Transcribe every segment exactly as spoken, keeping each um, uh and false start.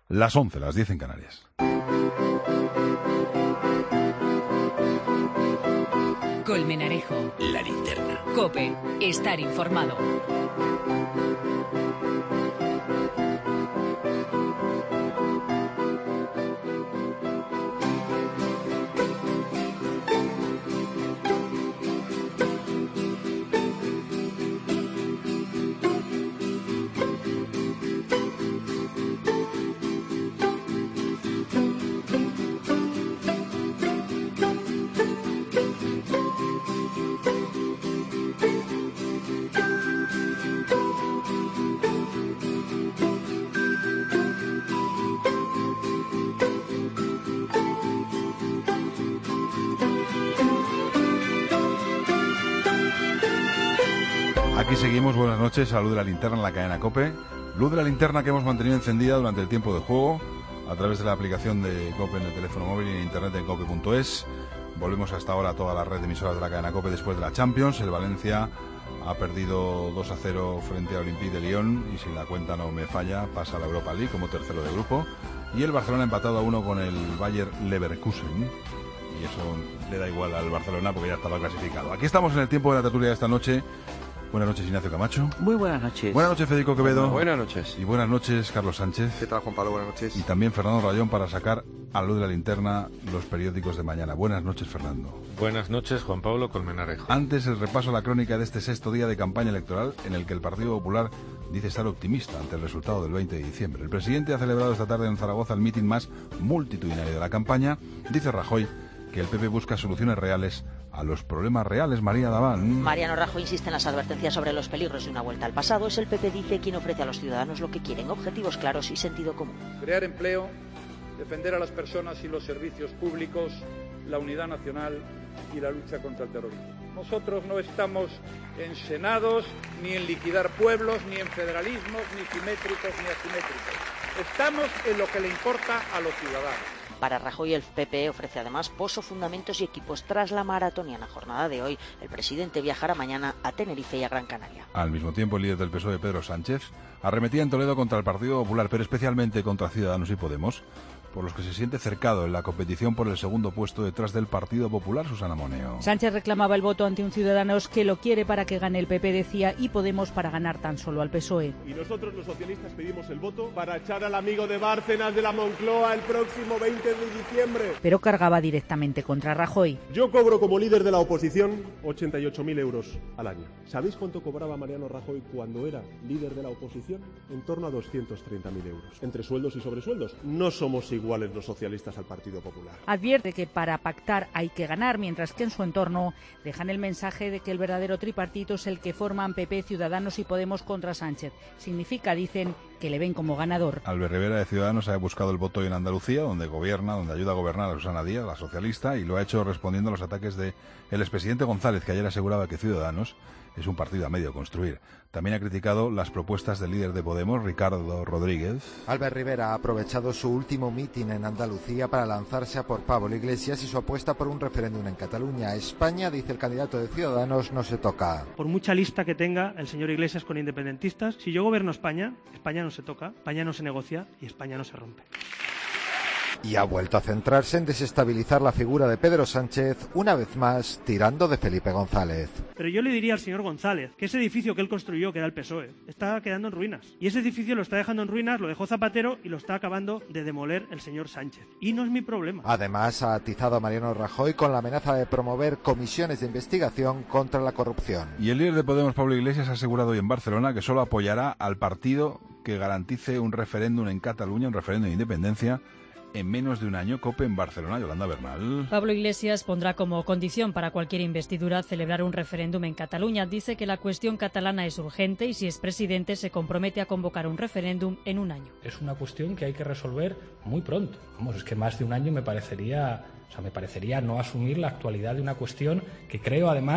las once, las diez en Canarias. Colmenarejo. La Linterna. COPE. Estar informado. Aquí seguimos, buenas noches, a la luz de la linterna en la cadena COPE. Luz de la linterna que hemos mantenido encendida durante el tiempo de juego a través de la aplicación de COPE en el teléfono móvil y en internet en cope punto es. Volvemos hasta ahora a toda la red de emisoras de la cadena COPE después de la Champions. El Valencia ha perdido dos a cero frente a Olympique de Lyon y si la cuenta no me falla pasa a la Europa League como tercero de grupo. Y el Barcelona ha empatado a uno con el Bayer Leverkusen. Y eso le da igual al Barcelona porque ya estaba clasificado. Aquí estamos en el tiempo de la tertulia de esta noche. Buenas noches, Ignacio Camacho. Muy buenas noches. Buenas noches, Federico Quevedo. Buenas noches. Y buenas noches, Carlos Sánchez. ¿Qué tal, Juan Pablo? Buenas noches. Y también Fernando Rayón para sacar a la luz de la linterna los periódicos de mañana. Buenas noches, Fernando. Buenas noches, Juan Pablo Colmenarejo. Antes, el repaso a la crónica de este sexto día de campaña electoral en el que el Partido Popular dice estar optimista ante el resultado del veinte de diciembre. El presidente ha celebrado esta tarde en Zaragoza el mitin más multitudinario de la campaña. Dice Rajoy que el P P busca soluciones reales a los problemas reales. María Daván. Mariano Rajoy insiste en las advertencias sobre los peligros de una vuelta al pasado. Es el P P, dice, quien ofrece a los ciudadanos lo que quieren, objetivos claros y sentido común. Crear empleo, defender a las personas y los servicios públicos, la unidad nacional y la lucha contra el terrorismo. Nosotros no estamos en senados, ni en liquidar pueblos, ni en federalismos, ni simétricos, ni asimétricos. Estamos en lo que le importa a los ciudadanos. Para Rajoy, el P P ofrece además pozo, fundamentos y equipos. Tras la maratoniana jornada de hoy, el presidente viajará mañana a Tenerife y a Gran Canaria. Al mismo tiempo, el líder del P S O E, Pedro Sánchez, arremetía en Toledo contra el Partido Popular, pero especialmente contra Ciudadanos y Podemos, por los que se siente cercado en la competición por el segundo puesto detrás del Partido Popular. Susana Moneo. Sánchez reclamaba el voto ante un Ciudadanos que lo quiere para que gane el P P, decía, y Podemos para ganar tan solo al P S O E. Y nosotros, los socialistas, pedimos el voto para echar al amigo de Bárcenas de la Moncloa el próximo veinte de diciembre. Pero cargaba directamente contra Rajoy. Yo cobro como líder de la oposición ochenta y ocho mil euros al año. ¿Sabéis cuánto cobraba Mariano Rajoy cuando era líder de la oposición? En torno a doscientos treinta mil euros. Entre sueldos y sobresueldos. No somos iguales los socialistas al Partido Popular. Advierte que para pactar hay que ganar, mientras que en su entorno dejan el mensaje de que el verdadero tripartito es el que forman P P, Ciudadanos y Podemos contra Sánchez. Significa, dicen, que le ven como ganador. Albert Rivera de Ciudadanos ha buscado el voto en Andalucía, donde gobierna, donde ayuda a gobernar a Susana Díaz, la socialista, y lo ha hecho respondiendo a los ataques de el expresidente González, que ayer aseguraba que Ciudadanos es un partido a medio construir. También ha criticado las propuestas del líder de Podemos, Ricardo Rodríguez. Albert Rivera ha aprovechado su último mitin en Andalucía para lanzarse a por Pablo Iglesias y su apuesta por un referéndum en Cataluña. España, dice el candidato de Ciudadanos, no se toca. Por mucha lista que tenga el señor Iglesias con independentistas, si yo gobierno España, España no se toca, España no se negocia y España no se rompe. Y ha vuelto a centrarse en desestabilizar la figura de Pedro Sánchez, una vez más tirando de Felipe González. Pero yo le diría al señor González que ese edificio que él construyó, que era el P S O E, está quedando en ruinas. Y ese edificio lo está dejando en ruinas, lo dejó Zapatero y lo está acabando de demoler el señor Sánchez. Y no es mi problema. Además, ha atizado a Mariano Rajoy con la amenaza de promover comisiones de investigación contra la corrupción. Y el líder de Podemos, Pablo Iglesias, ha asegurado hoy en Barcelona que solo apoyará al partido que garantice un referéndum en Cataluña, un referéndum de independencia, en menos de un año. COPE en Barcelona. Yolanda Bernal. Pablo Iglesias pondrá como condición para cualquier investidura celebrar un referéndum en Cataluña. Dice que la cuestión catalana es urgente y si es presidente se compromete a convocar un referéndum en un año. Es una cuestión que hay que resolver muy pronto. Vamos, es que más de un año me parecería, o sea, me parecería no asumir la actualidad de una cuestión que creo además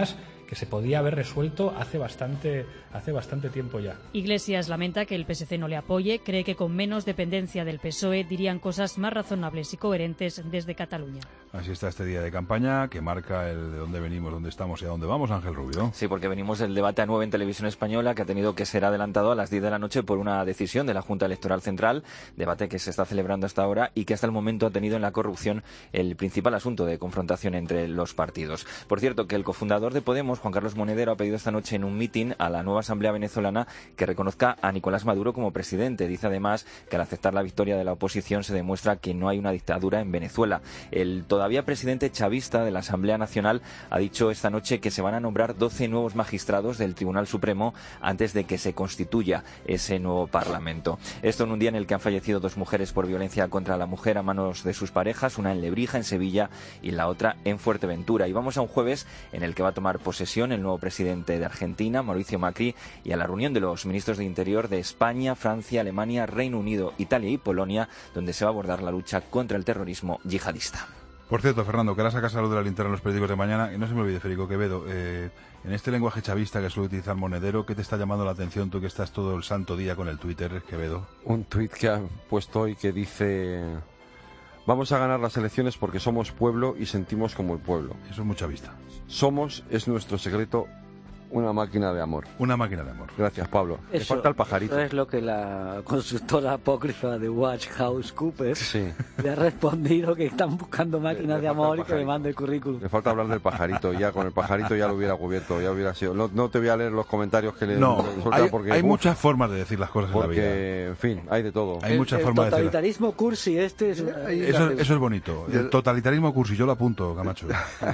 que se podía haber resuelto hace bastante, hace bastante tiempo ya. Iglesias lamenta que el P S C no le apoye, cree que con menos dependencia del P S O E dirían cosas más razonables y coherentes desde Cataluña. Así está este día de campaña que marca el de dónde venimos, dónde estamos y a dónde vamos, Ángel Rubio. Sí, porque venimos del debate a nueve en Televisión Española, que ha tenido que ser adelantado a las diez de la noche por una decisión de la Junta Electoral Central, debate que se está celebrando hasta ahora y que hasta el momento ha tenido en la corrupción el principal asunto de confrontación entre los partidos. Por cierto, que el cofundador de Podemos, Juan Carlos Monedero, ha pedido esta noche en un mitin a la nueva Asamblea venezolana que reconozca a Nicolás Maduro como presidente. Dice además que al aceptar la victoria de la oposición se demuestra que no hay una dictadura en Venezuela. El todavía presidente chavista de la Asamblea Nacional ha dicho esta noche que se van a nombrar doce nuevos magistrados del Tribunal Supremo antes de que se constituya ese nuevo Parlamento. Esto en un día en el que han fallecido dos mujeres por violencia contra la mujer a manos de sus parejas, una en Lebrija, en Sevilla, y la otra en Fuerteventura. Y vamos a un jueves en el que va a tomar posesión el nuevo presidente de Argentina, Mauricio Macri, y a la reunión de los ministros de Interior de España, Francia, Alemania, Reino Unido, Italia y Polonia, donde se va a abordar la lucha contra el terrorismo yihadista. Por cierto, Fernando, que ahora sacas a luz de la linterna en los periódicos de mañana, y no se me olvide, Federico Quevedo, eh, en este lenguaje chavista que suele utilizar Monedero, ¿qué te está llamando la atención tú que estás todo el santo día con el Twitter, Quevedo? Un tuit que han puesto hoy que dice: vamos a ganar las elecciones porque somos pueblo y sentimos como el pueblo. Eso es muy chavista. Somos, es nuestro secreto, una máquina de amor. Una máquina de amor. Gracias, Pablo. Eso, Le falta el pajarito. Eso es lo que la consultora apócrifa de WatchHouse sí. le ha respondido, que están buscando máquinas de amor y que me mande el currículum. Le falta hablar del pajarito. Ya con el pajarito ya lo hubiera cubierto, ya hubiera sido. No, no te voy a leer los comentarios que le No, le hay, porque, hay uf, muchas formas de decir las cosas porque, en la vida. en fin, hay de todo. Hay el, muchas el formas de decir. totalitarismo cursi este es una... Eso, eso es bonito. El totalitarismo cursi, yo lo apunto, Camacho.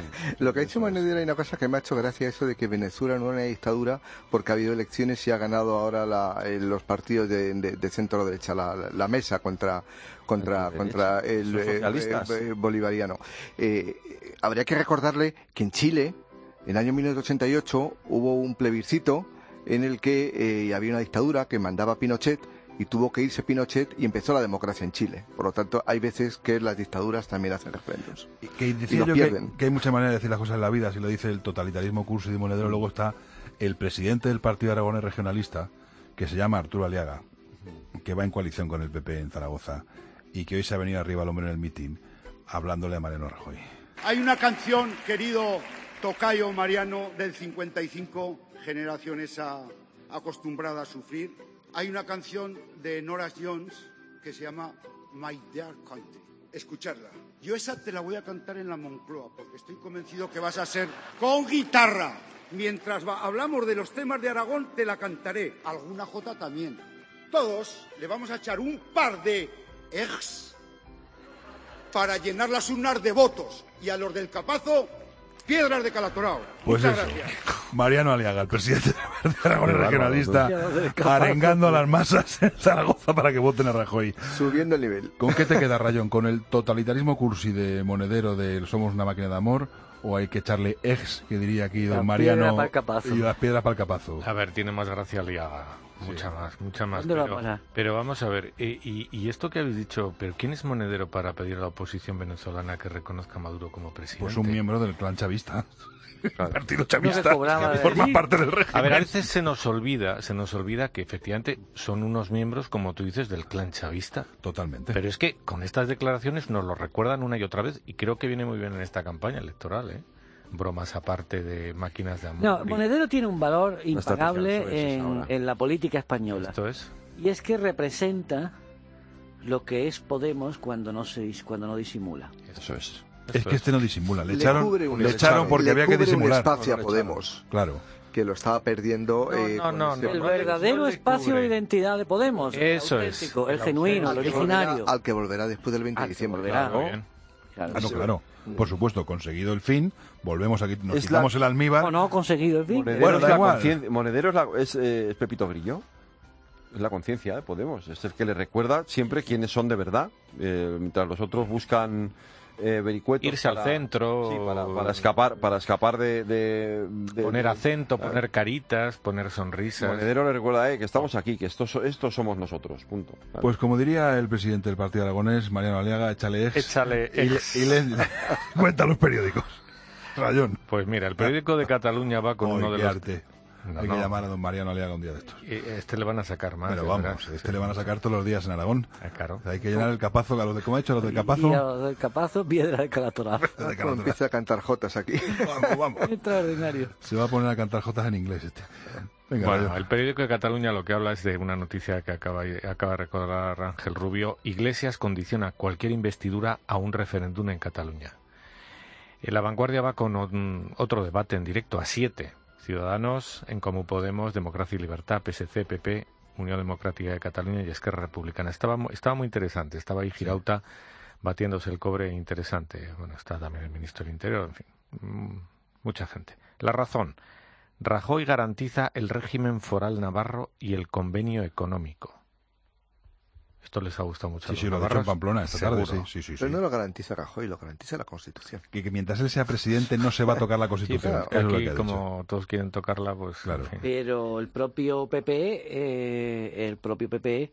Lo que ha dicho Monedero, hay una cosa que me ha hecho gracia, eso de que Venezuela no es una dictadura porque ha habido elecciones y ha ganado ahora la, eh, los partidos de, de, de centro derecha, la, la, la mesa contra contra contra el, el, el, el bolivariano. Eh, habría que recordarle que en Chile, en el año mil novecientos ochenta y ocho, hubo un plebiscito en el que eh, había una dictadura que mandaba Pinochet y tuvo que irse Pinochet y empezó la democracia en Chile. Por lo tanto, hay veces que las dictaduras también hacen referendos. Y, que decía y los yo pierden. Que, que hay muchas maneras de decir las cosas en la vida. Si lo dice el totalitarismo cursi de Monedero, luego está el presidente del Partido Aragonés Regionalista, que se llama Arturo Aliaga, que va en coalición con el P P en Zaragoza, y que hoy se ha venido arriba al hombre en el mitin, hablándole a Mariano Rajoy. Hay una canción, querido tocayo Mariano, del cincuenta y cinco, generación esa acostumbrada a sufrir. Hay una canción de Norah Jones que se llama My Dear Country. Escuchadla. Yo esa te la voy a cantar en la Moncloa, porque estoy convencido que vas a ser con guitarra. Mientras va, hablamos de los temas de Aragón, te la cantaré. Alguna jota también. Todos le vamos a echar un par de ex para llenar las urnas de votos. Y a los del Capazo, piedras de Calatorao. Pues Muchas eso. gracias. Mariano Aliaga, el presidente del Aragonés Qué Regionalista, bárbaro, arengando a las masas en Zaragoza para que voten a Rajoy. Subiendo el nivel. ¿Con qué te queda, Rayón? ¿Con el totalitarismo cursi de Monedero de somos una máquina de amor? ¿O hay que echarle ex, que diría aquí don Mariano, y las piedras para el capazo? A ver, tiene más gracia Aliaga. Mucha sí. más, mucha más. ¿Dónde pero, va a parar? pero vamos a ver, eh, y, y esto que habéis dicho, ¿pero quién es Monedero para pedir a la oposición venezolana que reconozca a Maduro como presidente? Pues un miembro del clan chavista. Claro. Partido chavista, no que forma allí. parte del régimen. A ver, a veces se nos olvida, se nos olvida que efectivamente son unos miembros, como tú dices, del clan chavista. Totalmente. Pero es que con estas declaraciones nos lo recuerdan una y otra vez, y creo que viene muy bien en esta campaña electoral, ¿eh? Bromas aparte de máquinas de amor. No, y... Monedero tiene un valor impagable en, en la política española. Esto es. Y es que representa lo que es Podemos cuando no se cuando no disimula. Eso es. Es que este no disimula. Le, le echaron, un, le echaron porque le había que disimular. Un espacio a Podemos. Claro. Que lo estaba perdiendo. No, eh, no, no, ese... no, El no, verdadero no espacio cubre. de identidad de Podemos. Eso el es. El, el genuino, el originario. Al que volverá después del veinte de diciembre. Volverá, Claro, ¿no? bien. Claro, Ah, no, claro. Por supuesto, conseguido el fin, volvemos aquí, nos Es quitamos la... el almíbar. No, no, conseguido el fin. Monedero Bueno, es da la igual. conciencia- Monedero es, la, es, eh, es Pepito Grillo. Es la conciencia de Podemos. Es el que le recuerda siempre quiénes son de verdad. Eh, mientras los otros buscan eh, vericuetos. Irse para, al centro. Sí, para, para escapar, para escapar de, de, de Poner de, acento, de, poner caritas, poner sonrisas. Monedero le recuerda eh, que estamos aquí, que estos, estos somos nosotros. Punto. Claro. Pues como diría el presidente del Partido Aragonés, Mariano Aliaga, échale ex. Échale y, ex. le, y le, le cuenta los periódicos. Rayón. Pues mira, el periódico de Cataluña va con Oy, uno de qué los... arte. No, Hay no. que llamar a don Mariano Aliaga un día de estos. Y este le van a sacar más. Pero ya vamos, verás. este le van a sacar todos los días en Aragón. Ah, claro. Hay que llenar el capazo, a los de, ¿cómo ha hecho? A los del Y capazo. a los del capazo, piedra de calatorado. Como empieza a cantar jotas aquí. Vamos, vamos. Extraordinario. Se va a poner a cantar jotas en inglés este. Venga, Bueno, Rayón. el periódico de Cataluña lo que habla es de una noticia que acaba, acaba de recordar Ángel Rubio. Iglesias condiciona cualquier investidura a un referéndum en Cataluña. En La Vanguardia va con un- otro debate en directo a siete. Ciudadanos, En Comú Podemos, Democracia y Libertad, P S C, P P, Unión Democrática de Cataluña y Esquerra Republicana. Estaba, mu- estaba muy interesante. Estaba ahí Girauta batiéndose el cobre interesante. Bueno, está también el ministro del Interior, en fin, mm, mucha gente. La Razón. Rajoy garantiza el régimen foral navarro y el convenio económico. Esto les ha gustado mucho. a Sí, los sí, lo ha dicho en navarros, Pamplona esta tarde, sí, seguro. sí, sí. Pero sí. no lo garantiza Rajoy, lo garantiza la Constitución. Que, que mientras él sea presidente no se va a tocar la Sí, Constitución. pero Eso es lo aquí, que ha dicho. como todos quieren tocarla, pues... Claro. en fin. Pero el propio P P, eh, el propio P P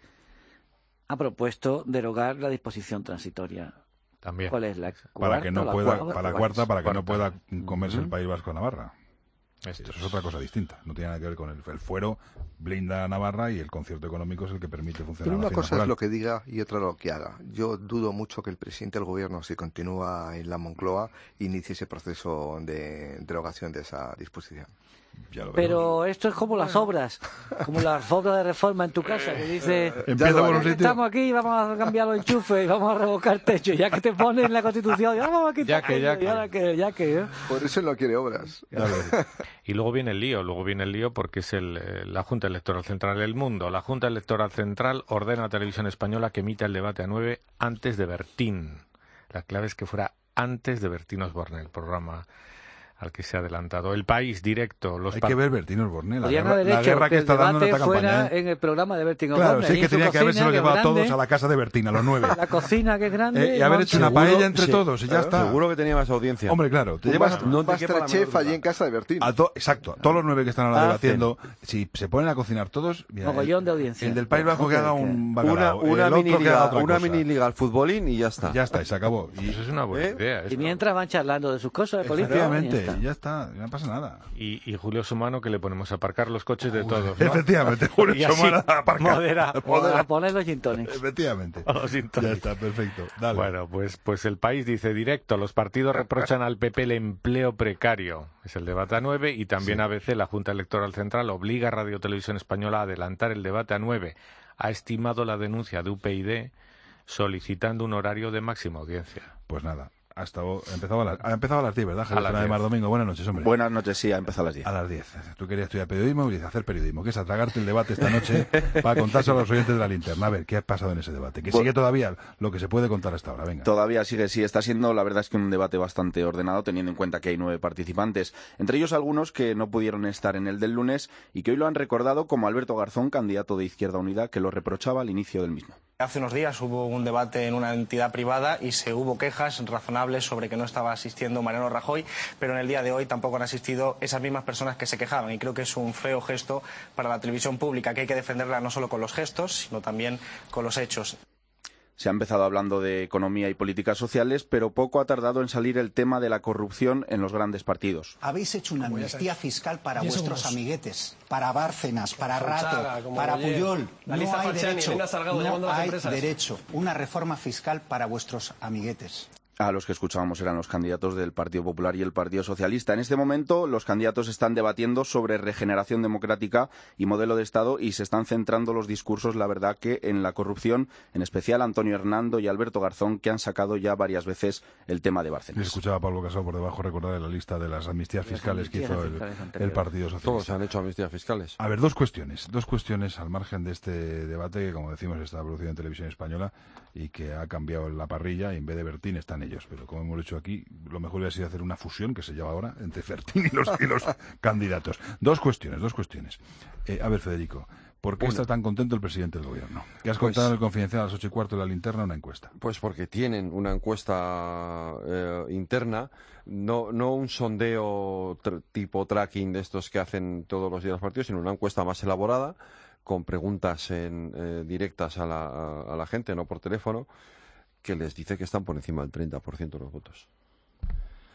ha propuesto derogar la disposición transitoria. También. ¿Cuál es la Para cuarta que o no la pueda, cuarta? para la cuarta, para que no pueda Cuarta. comerse el Ujú. País Vasco a Navarra. Esto Eso es otra cosa distinta. No tiene nada que ver con el, el fuero, blinda a Navarra y el concierto económico es el que permite funcionar. Pero la una hacienda cosa foral. es lo que diga y otra lo que haga. Yo dudo mucho que el presidente del gobierno, si continúa en la Moncloa, inicie ese proceso de derogación de esa disposición. Ya lo veremos. Pero esto es como las obras, como las obras de reforma en tu casa, que dice, Empieza lo por un haré. sitio. estamos aquí, vamos a cambiar los enchufes y vamos a revocar techo, ya que te pones en la Constitución, ya vamos a quitar Ya que, ya aquello, y que. ahora que, ya que, ¿eh? Por eso no quiere obras. Dale. Y luego viene el lío, luego viene el lío porque es el, eh, la Junta Electoral Central del Mundo. La Junta Electoral Central ordena a Televisión Española que emita el debate a nueve antes de Bertín. La clave es que fuera antes de Bertín Osborne, el programa al que se ha adelantado. El País, directo. Los Hay par- que ver Bertín Osborne, la Podrían guerra, haber la hecho guerra que que el está dando en debate esta campaña. fuera ¿eh? en el programa de Bertín Claro, Osborne, sí ahí es que en su tenía que haberse cocina, lo que es llevado a todos grande, a la casa de Bertín, a los nueve. la cocina que es grande, Eh, y haber hecho una monta- paella entre sí, todos y ya claro, está. Seguro que tenía más audiencia. Hombre, claro, te Un llevas Master- no un te quepa la Masterchef menor allí duda. en casa de Bertín. a to- exacto, a todos los nueve que están ahora Hacen. debatiendo, si se ponen a cocinar todos, mira, Mogollón el, de audiencia. el del País Vasco que haga un Una, bacalao, una el otro mini que haga liga, otra una cosa. mini liga al futbolín y ya está. Ya está, y se acabó. Y, Eso es una buena ¿Eh? idea. Y esto. mientras van charlando de sus cosas de política, y ya efectivamente, está. ya está, no pasa nada. Y, y Julio Sumano, que le ponemos a aparcar los coches de todos, ¿no? Efectivamente, Julio Y así Somara aparca. modera. O a poner los gin tonics. Efectivamente. A los gin Ya tonics. está, perfecto. Dale. Bueno, pues, pues el País dice directo, los partidos reprochan al P P el empleo precario. Es el debate a nueve y también Sí. A B C, la Junta Electoral Central, obliga a Radio Televisión Española a adelantar el debate a nueve. Ha estimado la denuncia de U P YD solicitando un horario de máxima audiencia. Pues nada, hasta o- empezaba a las, ha empezado a las diez, ¿verdad, A Javier las Fernández diez. Mar Domingo? Buenas noches, hombre. Buenas noches, sí, ha empezado a las diez. A las diez. Tú querías estudiar periodismo y dices hacer periodismo, que es atragarte el debate esta noche para contárselo a los oyentes de la linterna. A ver, ¿qué ha pasado en ese debate? Que Bu- sigue todavía lo que se puede contar hasta ahora, venga. Todavía sigue, sí, está siendo la verdad es que un debate bastante ordenado, teniendo en cuenta que hay nueve participantes, entre ellos algunos que no pudieron estar en el del lunes y que hoy lo han recordado, como Alberto Garzón, candidato de Izquierda Unida, que lo reprochaba al inicio del mismo. Hace unos días hubo un debate en una entidad privada y se hubo quejas razonables sobre que no estaba asistiendo Mariano Rajoy, pero en el día de hoy tampoco han asistido esas mismas personas que se quejaban y creo que es un feo gesto para la televisión pública, que hay que defenderla no solo con los gestos, sino también con los hechos. Se ha empezado hablando de economía y políticas sociales, pero poco ha tardado en salir el tema de la corrupción en los grandes partidos. Habéis hecho una amnistía fiscal para Diez vuestros segundos. amiguetes, para Bárcenas, para Solchaga, Rato, como para Boyer, Puyol. la No lista hay Falciani, derecho, Elena Salgado llamando no a las hay empresas. derecho. Una reforma fiscal para vuestros amiguetes. A los que escuchábamos eran los candidatos del Partido Popular y el Partido Socialista. En este momento, los candidatos están debatiendo sobre regeneración democrática y modelo de Estado y se están centrando los discursos, la verdad, que en la corrupción, en especial Antonio Hernando y Alberto Garzón, que han sacado ya varias veces el tema de Le Bárcenas. escuchaba a Pablo Casado por debajo recordar la lista de las amnistías Las fiscales que amnistías hizo el, fiscales el anteriores. Partido Socialista. Todos han hecho amnistías fiscales. A ver, dos cuestiones, dos cuestiones al margen de este debate que, como decimos, está producido en Televisión Española y que ha cambiado la parrilla y en vez de Bertín están ellos. Pero como hemos dicho aquí, lo mejor hubiera sido hacer una fusión que se lleva ahora entre Bertín y los, y los candidatos. Dos cuestiones, dos cuestiones. Eh, a ver, Federico, ¿por qué Una. está tan contento el presidente del gobierno? Que has Pues- contado en el Confidencial a las ocho y cuarto de la linterna una encuesta. Pues porque tienen una encuesta eh, interna, no, no un sondeo tr- tipo tracking de estos que hacen todos los días los partidos, sino una encuesta más elaborada, con preguntas en, eh, directas a la, a, a la gente, no por teléfono, que les dice que están por encima del treinta por ciento de los votos.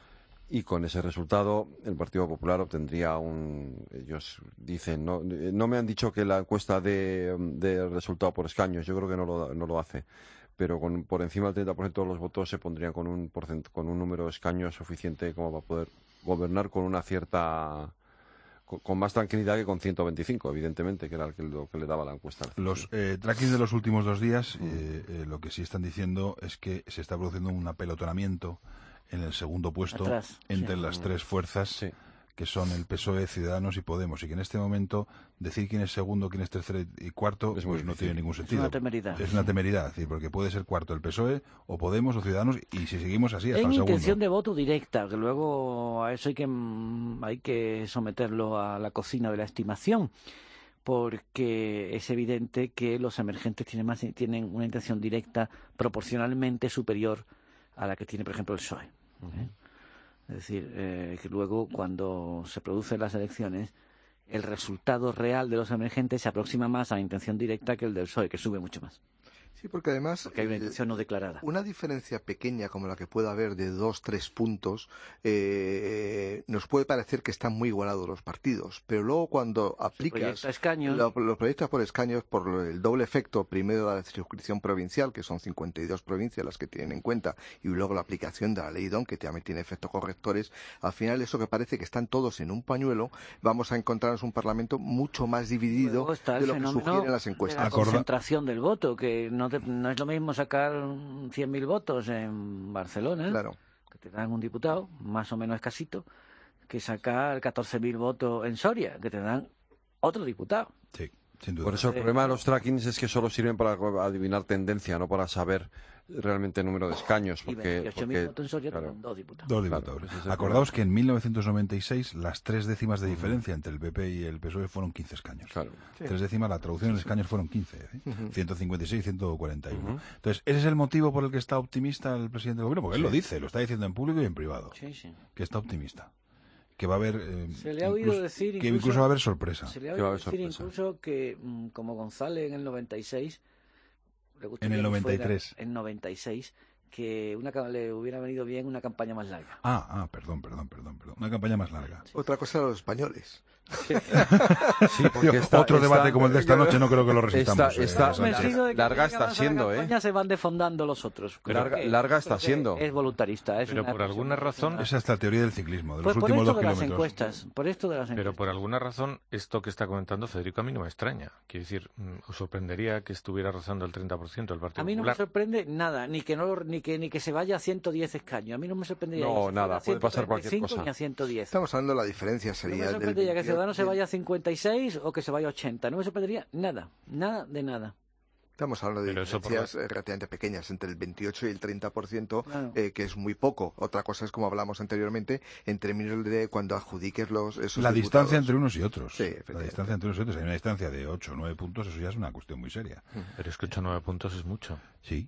Y con ese resultado el Partido Popular obtendría un... Ellos dicen, no, no me han dicho que la encuesta de, de resultado por escaños, yo creo que no lo, no lo hace, pero con, por encima del treinta por ciento de los votos se pondrían con un, porcent, con un número de escaños suficiente como para poder gobernar con una cierta... Con, con más tranquilidad que con ciento veinticinco, evidentemente, que era lo que le daba la encuesta. Los eh, trackings de los últimos dos días, eh, eh, lo que sí están diciendo es que se está produciendo un apelotonamiento en el segundo puesto Atrás, entre sí. las tres fuerzas sí. que son el P S O E, Ciudadanos y Podemos, y que en este momento decir quién es segundo, quién es tercero y cuarto es pues no tiene ningún sentido. Es una temeridad. Es una temeridad, es decir, porque puede ser cuarto el P S O E o Podemos o Ciudadanos, y si seguimos así hasta en el segundo. intención de voto directa, que luego a eso hay que hay que someterlo a la cocina de la estimación, porque es evidente que los emergentes tienen más tienen una intención directa proporcionalmente superior a la que tiene, por ejemplo, el P S O E. ¿Eh? Es decir, eh, que luego cuando se producen las elecciones, el resultado real de los emergentes se aproxima más a la intención directa que el del P S O E, que sube mucho más. Sí, porque además... Porque hay una intención no declarada. Una diferencia pequeña como la que pueda haber de dos, tres puntos, eh, nos puede parecer que están muy igualados los partidos, pero luego cuando aplicas escaños. Lo, los proyectos por escaños, por el doble efecto, primero de la circunscripción provincial, que son cincuenta y dos provincias las que tienen en cuenta, y luego la aplicación de la ley D O N, que también tiene efectos correctores, al final eso que parece que están todos en un pañuelo, vamos a encontrarnos un parlamento mucho más dividido de lo que sugieren las encuestas. La concentración del voto, que no Te, no es lo mismo sacar cien mil votos en Barcelona, claro, que te dan un diputado, más o menos escasito, que sacar catorce mil votos en Soria, que te dan otro diputado. Sí, sin duda. Por eso el problema de los trackings es que solo sirven para adivinar tendencia, no para saber realmente el número de escaños. Porque, y veintiocho mil votos en Soria, claro, dos diputados. Dos diputados. Claro, Acordaos que en mil novecientos noventa y seis las tres décimas de diferencia uh-huh. entre el P P y el P S O E fueron quince escaños. Claro. Sí. Tres décimas, la traducción sí, en escaños sí. fueron quince. ¿eh? Uh-huh. ciento cincuenta y seis y ciento cuarenta y uno. Uh-huh. Entonces, ¿ese es el motivo por el que está optimista el presidente del gobierno? Porque sí. él lo dice, lo está diciendo en público y en privado. Sí, sí. Que está optimista. Que va a haber... Eh, se le ha oído incluso, decir... Incluso, que incluso va a haber sorpresa. Se le ha oído decir sorpresa. Incluso que, como González en el noventa y seis... En el noventa y tres. En noventa y seis... que una, le hubiera venido bien una campaña más larga. Ah, ah, perdón, perdón, perdón, perdón. Una campaña más larga. Sí. Otra cosa los españoles. Sí, porque está, Otro está, debate como el de esta noche no creo que lo resistamos. Está, eh, está, de larga está siendo, ¿eh? Se van defondando los otros. Larga, que, larga está siendo. Es voluntarista. Es Pero por alguna razón... Esa es la teoría del ciclismo, de pues los últimos dos de kilómetros. Las encuestas, por esto de las encuestas. Pero por alguna razón, esto que está comentando Federico a mí no me extraña. Quiero decir, os sorprendería que estuviera rozando el treinta por ciento el Partido Popular. A mí no Popular. me sorprende nada, ni que, no, ni que, ni que se vaya a ciento diez escaños. A mí no me sorprendería. No, nada, puede pasar cualquier cosa. Ni a ciento diez. Estamos hablando de la diferencia, sería... No me sorprendería que Ciudadanos se vaya a cincuenta y seis o que se vaya a ochenta. No me sorprendería nada, nada de nada. Estamos hablando de diferencias por... relativamente pequeñas, entre el veintiocho y el treinta por ciento, claro. eh, que es muy poco. Otra cosa es, como hablamos anteriormente, en términos de cuando adjudiques los esos La diputados. distancia entre unos y otros. Sí, la distancia entre unos y otros. Hay una distancia de ocho o nueve puntos, eso ya es una cuestión muy seria. Pero es que ocho o nueve puntos es mucho. Sí,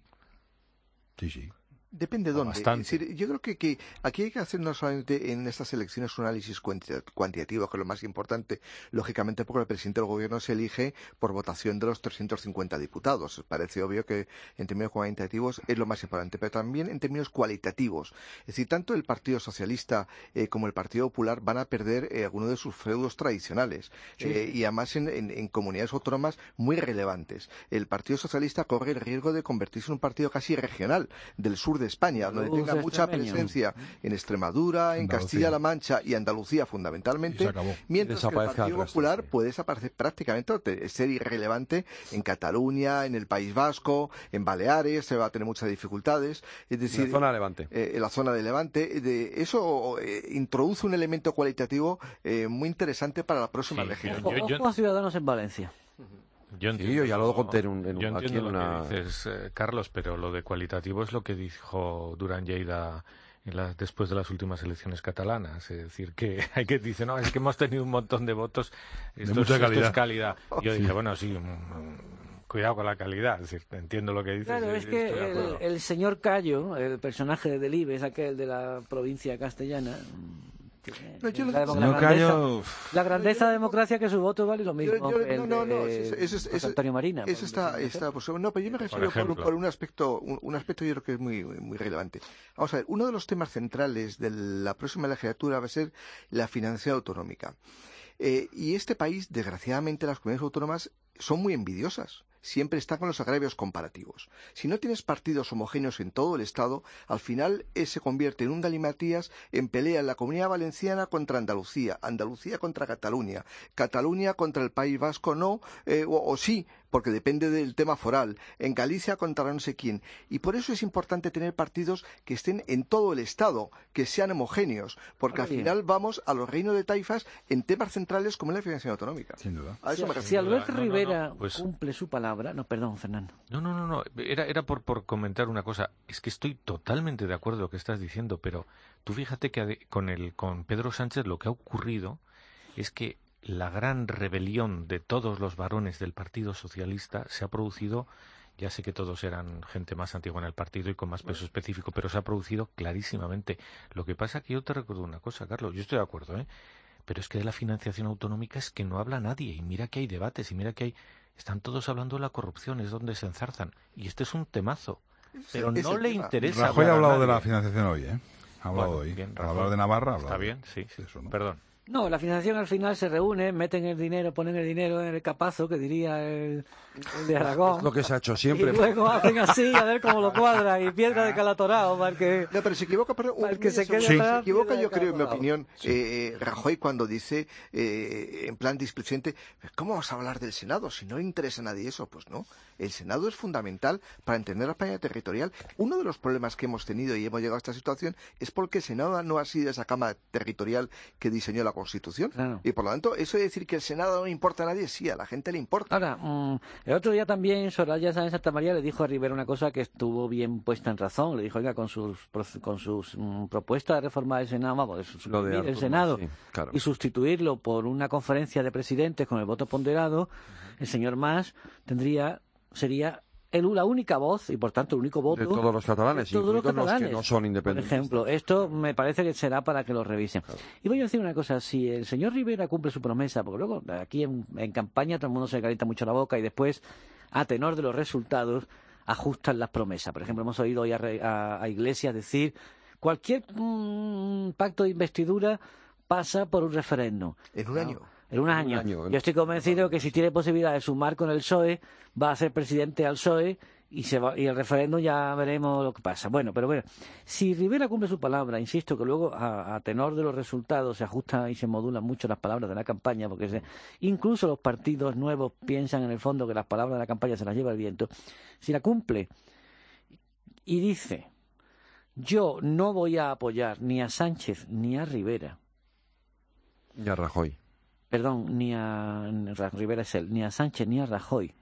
sí, sí. Depende de dónde. Es decir, yo creo que, que aquí hay que hacer no solamente en estas elecciones un análisis cuantitativo, que es lo más importante, lógicamente porque el presidente del gobierno se elige por votación de los trescientos cincuenta diputados. Parece obvio que en términos cuantitativos es lo más importante, pero también en términos cualitativos. Es decir, tanto el Partido Socialista eh, como el Partido Popular van a perder eh, algunos de sus feudos tradicionales sí. eh, y además en, en, en comunidades autónomas muy relevantes. El Partido Socialista corre el riesgo de convertirse en un partido casi regional del sur de España, donde tenga mucha presencia en Extremadura, en Castilla-La Mancha y Andalucía fundamentalmente, mientras que el Partido Popular puede desaparecer prácticamente, ser irrelevante en Cataluña, en el País Vasco, en Baleares, se va a tener muchas dificultades. Es decir, en la zona de Levante. Eh, en la zona de Levante. De, eso eh, introduce un elemento cualitativo eh, muy interesante para la próxima sí, legislatura. Ojo, ojo a Ciudadanos en Valencia. Yo entiendo, sí, yo ya lo conté en un, en, yo aquí entiendo en una... lo que dices, eh, Carlos, pero lo de cualitativo es lo que dijo Duran Lleida en la, después de las últimas elecciones catalanas. Es decir, que hay que decir, no, es que hemos tenido un montón de votos, esto, de mucha es, calidad. Esto es calidad. Y yo dije, bueno, sí, mm, cuidado con la calidad, es decir, entiendo lo que dices. Claro, es que el, el señor Cayo, el personaje de Delibes, aquel de la provincia castellana, No, yo la, lo, la, no grandeza, callo... la grandeza de democracia que su voto vale lo mismo. Yo, yo, que el no, no, no, de, eso, eso, José eso, Antonio Marina. Eso está, está pues, no, pero yo me refiero por, por, por un aspecto, un, un aspecto yo creo que es muy, muy relevante. Vamos a ver, uno de los temas centrales de la próxima legislatura va a ser la financiación autonómica. Eh, y este país, desgraciadamente, las comunidades autónomas son muy envidiosas. Siempre están con los agravios comparativos. Si no tienes partidos homogéneos en todo el Estado, al final eh, se convierte en un galimatías en pelea en la Comunidad Valenciana contra Andalucía, Andalucía contra Cataluña, Cataluña contra el País Vasco, no, eh, o, o sí, porque depende del tema foral, en Galicia contra no sé quién. Y por eso es importante tener partidos que estén en todo el Estado, que sean homogéneos, porque al final vamos a los reinos de taifas en temas centrales como la financiación autonómica. Sin duda. A eso si, me refiero. si Alberto no, no, Rivera no, pues... cumple su palabra... No, perdón, Fernando. No, no, no, no. Era, era por, por comentar una cosa. Es que estoy totalmente de acuerdo con lo que estás diciendo, pero tú fíjate que con, el, con Pedro Sánchez lo que ha ocurrido es que la gran rebelión de todos los varones del Partido Socialista se ha producido, ya sé que todos eran gente más antigua en el partido y con más peso específico, pero se ha producido clarísimamente. Lo que pasa es que yo te recuerdo una cosa, Carlos, yo estoy de acuerdo, ¿eh? Pero es que de la financiación autonómica es que no habla nadie, y mira que hay debates, y mira que hay... Están todos hablando de la corrupción, es donde se enzarzan, y este es un temazo, pero es no le tema. interesa. Rajoy ha hablado de la financiación hoy, ¿eh? Ha hablado bueno, hoy. Bien, Al hablar de Navarra, ha hablado. Está bien, sí, sí. Eso, ¿no? Perdón. No, la financiación al final se reúne, meten el dinero, ponen el dinero en el capazo, que diría el, el de Aragón. Es lo que se ha hecho siempre. Y luego hacen así, a ver cómo lo cuadran, y piedra de Calatorao, para que... No, pero se equivoca, pero para el que se quede sí. atrás, se equivoca, yo creo, en mi Calatorao. opinión, sí. eh, Rajoy cuando dice, eh, en plan displicente, ¿cómo vas a hablar del Senado? Si no le interesa a nadie eso, pues no. El Senado es fundamental para entender la España territorial. Uno de los problemas que hemos tenido y hemos llegado a esta situación es porque el Senado no ha sido esa Cámara territorial que diseñó la Constitución. Claro. Y por lo tanto, eso de decir que el Senado no importa a nadie, sí, a la gente le importa. Ahora, mmm, el otro día también Soraya Sáenz Santa María le dijo a Rivera una cosa que estuvo bien puesta en razón. Le dijo, oiga, con sus con sus mmm, propuestas de reformar el Senado, vamos, de suprimir el Senado sí, claro. y sustituirlo por una conferencia de presidentes con el voto ponderado, el señor Mas tendría, sería... El, la única voz y por tanto el único voto de todos los catalanes, de todos los incluidos catalanes, los que no son por independientes. ejemplo. Esto me parece que será para que lo revisen. Claro. Y voy a decir una cosa, si el señor Rivera cumple su promesa, porque luego aquí en, en campaña todo el mundo se calienta mucho la boca y después, a tenor de los resultados, ajustan las promesas. Por ejemplo, hemos oído hoy a, a, a Iglesias decir cualquier mmm, pacto de investidura pasa por un referéndum. En un ¿no? año. En un año. Un año. Yo estoy convencido que si tiene posibilidad de sumar con el P S O E, va a ser presidente al P S O E y, se va, y el referéndum ya veremos lo que pasa. Bueno, pero bueno, si Rivera cumple su palabra, insisto que luego a, a tenor de los resultados se ajustan y se modulan mucho las palabras de la campaña, porque se, incluso los partidos nuevos piensan en el fondo que las palabras de la campaña se las lleva el viento. Si la cumple y dice, yo no voy a apoyar ni a Sánchez ni a Rivera, Y a Rajoy. perdón, ni a Rivera es él, ni a Sánchez ni a Rajoy,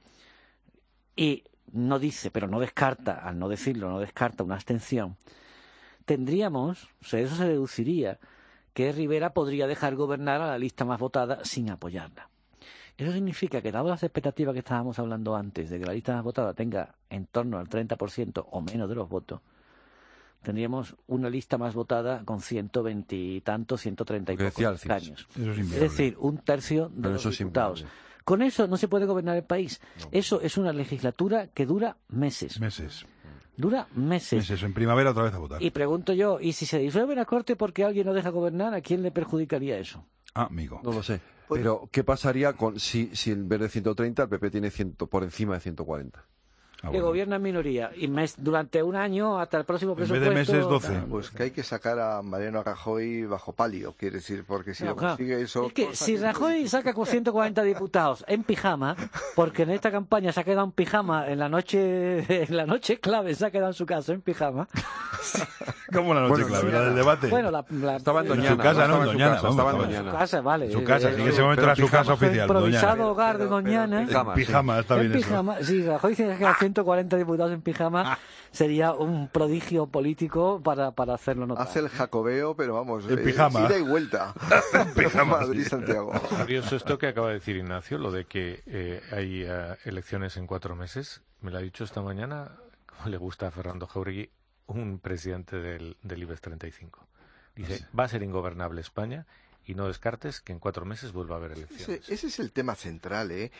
y no dice, pero no descarta, al no decirlo, no descarta una abstención, tendríamos, o sea, eso se deduciría, que Rivera podría dejar gobernar a la lista más votada sin apoyarla. Eso significa que, dado las expectativas que estábamos hablando antes, de que la lista más votada tenga en torno al treinta por ciento o menos de los votos, tendríamos una lista más votada con ciento veinte y tantos, ciento treinta y pocos años. Eso es, es decir, un tercio de Pero los eso es diputados. inviable. Con eso no se puede gobernar el país. No. Eso es una legislatura que dura meses. Meses. Dura meses. Meses. En primavera otra vez a votar. Y pregunto yo, ¿y si se disuelve la Corte porque alguien no deja gobernar, a quién le perjudicaría eso? Ah, amigo. No lo sé. Pero, ¿qué pasaría con si, si en vez de ciento treinta el P P tiene cien, por encima de ciento cuarenta? Ah, que bueno. gobierna en minoría y mes, durante un año hasta el próximo En vez presupuesto. de meses, doce. Claro. Pues que hay que sacar a Mariano Rajoy bajo palio, quiere decir, porque si No, lo claro. consigue eso... Es que si Rajoy saca con ciento cuarenta diputados en pijama, porque en esta campaña se ha quedado en pijama, en la noche en la noche clave se ha quedado en su casa en pijama. ¿Cómo la noche Bueno, clave? sí, ¿La del debate? Bueno, la, la, Estaba en En Doñana. su casa, ¿no? En Estaba en su Doñana, casa, vamos, estaba en estaba en Doñana. su casa, vale. Su casa, Eh, sí, en ese pero- momento pero era su pijama. casa oficial. improvisado Doñana. hogar de Pero- Doñana. pero- En Pijama, sí. pijama, está En bien eso. pijama, si Rajoy se queda ciento cuarenta diputados en pijama, sería un prodigio político para, para hacerlo notar. Hace el jacobeo, pero vamos, En eh, pijama. ida y vuelta. En pijama, sí. Madrid-Santiago. Curioso esto que acaba de decir Ignacio, lo de que eh, hay eh, elecciones en cuatro meses. Me lo ha dicho esta mañana, como le gusta a Fernando Jauregui, un presidente del, del IBEX treinta y cinco. Dice, va a ser ingobernable España y no descartes que en cuatro meses vuelva a haber elecciones. Ese, ese es el tema central, ¿eh?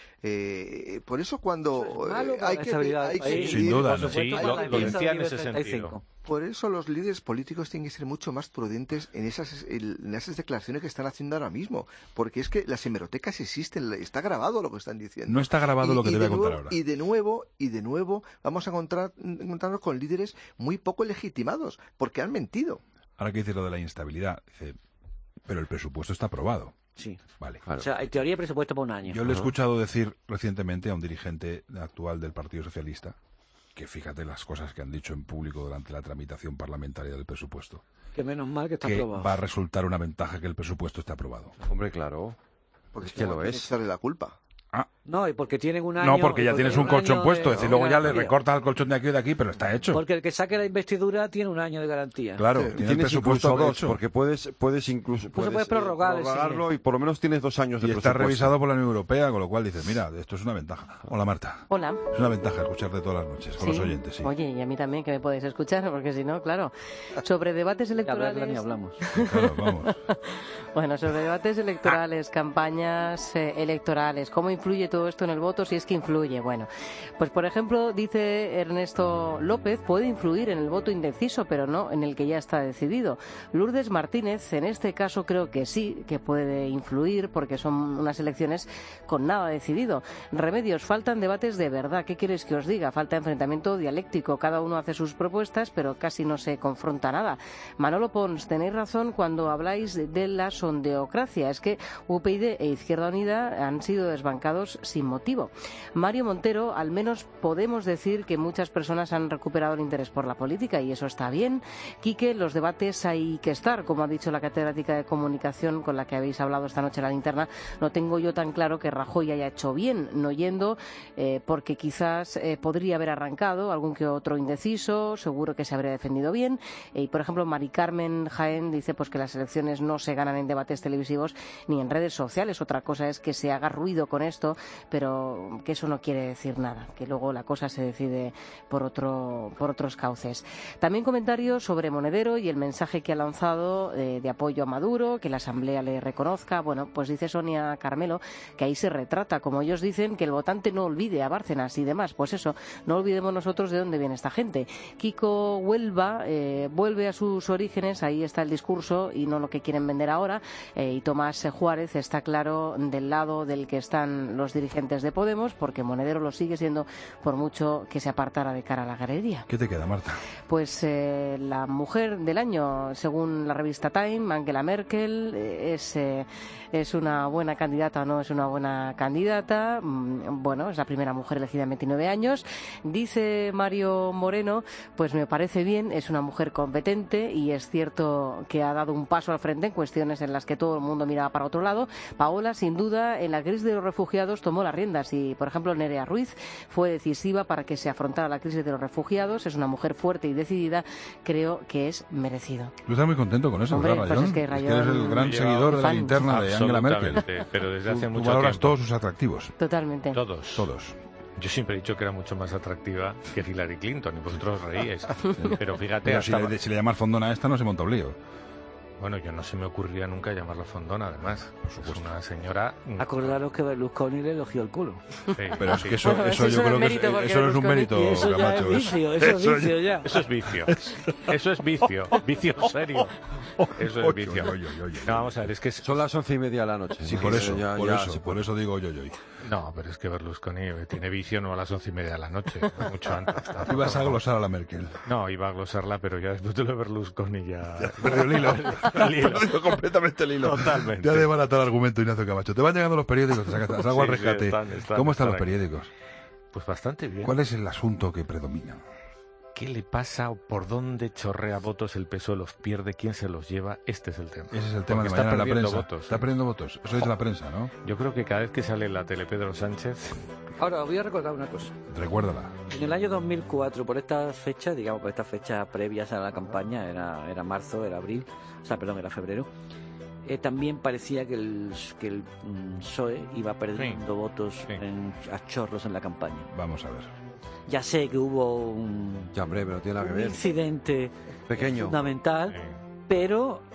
eh por eso cuando eso es malo, eh, hay, que, hay que... Sin duda, ¿no? Sí, lo, lo decía en ese sentido. Por eso los líderes políticos tienen que ser mucho más prudentes en esas, en esas declaraciones que están haciendo ahora mismo, porque es que las hemerotecas existen, está grabado lo que están diciendo. No está grabado y, lo que te voy a contar nuevo, ahora. Y de nuevo, y de nuevo, vamos a encontrar, encontrarnos con líderes muy poco legitimados, porque han mentido. Ahora que dices lo de la inestabilidad, dice, pero el presupuesto está aprobado. Sí. Vale. Claro. O sea, en teoría presupuesto para un año. Yo le he escuchado decir recientemente a un dirigente actual del Partido Socialista, que fíjate las cosas que han dicho en público durante la tramitación parlamentaria del presupuesto. Que menos mal que está que aprobado. Va a resultar una ventaja que el presupuesto esté aprobado. Hombre, claro. Porque es que lo es. Echarle la culpa. Ah. No, y porque tienen un año... No, porque ya tienes un colchón puesto, es decir, luego ya le garantía. recortas el colchón de aquí y de aquí, pero está hecho. Porque el que saque la investidura tiene un año de garantía. Claro, Sí, tiene tienes el presupuesto incluso dos, hecho. porque puedes, puedes incluso Pues se puede puedes, prorrogar, eh, prorrogarlo sí. y por lo menos tienes dos años de Y está presupuesto. revisado por la Unión Europea, con lo cual dices, mira, esto es una ventaja. Hola, Marta. Hola. Es una ventaja escucharte todas las noches, con Sí. los oyentes, sí. Oye, y a mí también que me podéis escuchar, porque si no, claro, sobre debates electorales... Hablarla ni hablamos. Claro, vamos. Bueno, sobre debates electorales, campañas eh, electorales, ¿cómo influye todo esto en el voto? Si es que influye. Bueno, pues por ejemplo, dice Ernesto López, puede influir en el voto indeciso, pero no en el que ya está decidido. Lourdes Martínez, en este caso creo que sí, que puede influir, porque son unas elecciones con nada decidido. Remedios, faltan debates de verdad. ¿Qué queréis que os diga? Falta enfrentamiento dialéctico. Cada uno hace sus propuestas, pero casi no se confronta nada. Manolo Pons, tenéis razón cuando habláis de la sondeocracia. Es que U P YD e Izquierda Unida han sido desbancados sin motivo. Mario Montero, al menos podemos decir que muchas personas han recuperado el interés por la política y eso está bien. Quique, los debates hay que estar, como ha dicho la catedrática de comunicación con la que habéis hablado esta noche en la linterna. No tengo yo tan claro que Rajoy haya hecho bien no yendo, eh, porque quizás eh, podría haber arrancado algún que otro indeciso, seguro que se habría defendido bien. Eh, y por ejemplo, Mari Carmen Jaén dice pues que las elecciones no se ganan en debates televisivos ni en redes sociales. Otra cosa es que se haga ruido con esto, pero que eso no quiere decir nada, que luego la cosa se decide por otro por otros cauces. También comentarios sobre Monedero y el mensaje que ha lanzado eh, de apoyo a Maduro, que la Asamblea le reconozca. Bueno, pues dice Sonia Carmelo que ahí se retrata, como ellos dicen, que el votante no olvide a Bárcenas y demás. Pues eso, no olvidemos nosotros de dónde viene esta gente. Kiko Huelva eh, vuelve a sus orígenes, ahí está el discurso y no lo que quieren vender ahora. Eh, y Tomás Juárez está claro del lado del que están los dirigentes de Podemos, porque Monedero lo sigue siendo por mucho que se apartara de cara a la galería. ¿Qué te queda, Marta? Pues eh, la mujer del año, según la revista Time, Angela Merkel, eh, es, eh, es una buena candidata o no es una buena candidata. Mm, bueno, es la primera mujer elegida en veintinueve años. Dice Mario Moreno, pues me parece bien, es una mujer competente y es cierto que ha dado un paso al frente en cuestiones en las que todo el mundo miraba para otro lado. Paola, sin duda, en la crisis de los refugiados tomó las riendas y, por ejemplo, Nerea Ruiz fue decisiva para que se afrontara la crisis de los refugiados. Es una mujer fuerte y decidida. Creo que es merecido. Tú estás muy contento con eso, Hombre, ¿verdad, pues Rayón? es que Es que Rayón- eres el gran Yo- seguidor de la fan. linterna de Angela Merkel. Absolutamente, pero desde hace Tú- mucho tú valoras tiempo. todos sus atractivos. Totalmente. Todos. Todos. Yo siempre he dicho que era mucho más atractiva que Hillary Clinton y vosotros reíais. Pero fíjate, Pero si, hasta... le, si le llamas fondona a esta, no se monta un lío. Bueno, yo no se me ocurriría nunca llamarla fondona, además. Por supuesto. Es una señora... Acordaros que Berlusconi le elogió el culo. Sí, Pero es sí. que eso, Bueno, eso eso yo no es creo que es- mérito, porque eso no es un Berlusconi- mérito, Y eso ya Camacho. es vicio, eso es vicio ya. Eso es vicio. Eso es vicio. Vicio serio. Eso es vicio. Oye, oye, oye. No, vamos a ver, es que... es- Son las once y media de la noche. Sí, por eso, Ya- por ya eso, se por eso digo yo, yo. No, pero es que Berlusconi tiene vicio no a las once y media de la noche, mucho antes. Ibas a glosar a la Merkel. No, iba a glosarla, pero ya después de lo de Berlusconi ya... Perdió el hilo. El hilo. Perdió completamente el hilo. Totalmente. Ya desbarata el argumento, Ignacio Camacho. Te van llegando los periódicos, te sacas- salgo al Sí, sí, rescate. están- están- ¿Cómo están están los aquí. periódicos? Pues bastante bien. ¿Cuál es el asunto que predomina? ¿Qué le pasa o por dónde chorrea votos el P S O E, los pierde, quién se los lleva? Este es el tema. Ese es el tema Porque de está mañana en la perdiendo prensa. votos. Está perdiendo votos. Eso dice la prensa, ¿no? Yo creo que cada vez que sale en la tele Pedro Sánchez... Ahora, os voy a recordar una cosa. Recuérdala. En el año dos mil cuatro, por esta fecha, digamos, por estas fechas previas a la campaña, era, era marzo, era abril, o sea, perdón, era febrero, eh, también parecía que el, que el mm, P S O E iba perdiendo votos en, a chorros en la campaña. Vamos a ver. Ya sé que hubo un, Ya, hombre, pero tiene nada que un ver. incidente Pequeño. fundamental, pero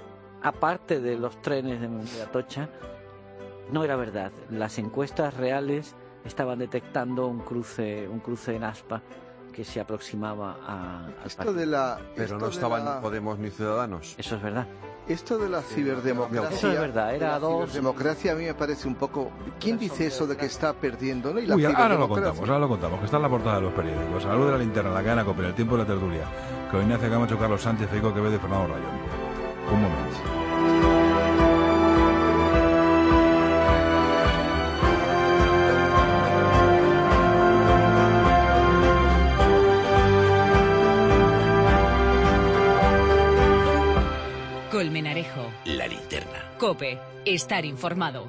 aparte de los trenes de, de Atocha, no era verdad. Las encuestas reales estaban detectando un cruce, un cruce en Aspa que se aproximaba a, al esto de la, Pero no esto estaban la... ni Podemos ni Ciudadanos. Eso es verdad. Esto de la ciberdemocracia, eso es verdad, era la dos. Ciberdemocracia a mí me parece un poco. ¿Quién dice eso de que está perdiendo? ¿No? Y la Uy, ahora lo contamos, ahora lo contamos, que está en la portada de los periódicos. A la luz de la linterna, la cadena COPE, en el tiempo de la tertulia, con Ignacio Camacho, Carlos Sánchez, Federico Quevedo y Fernando Rayón. Un momento. Colmenarejo. La linterna. COPE. Estar informado.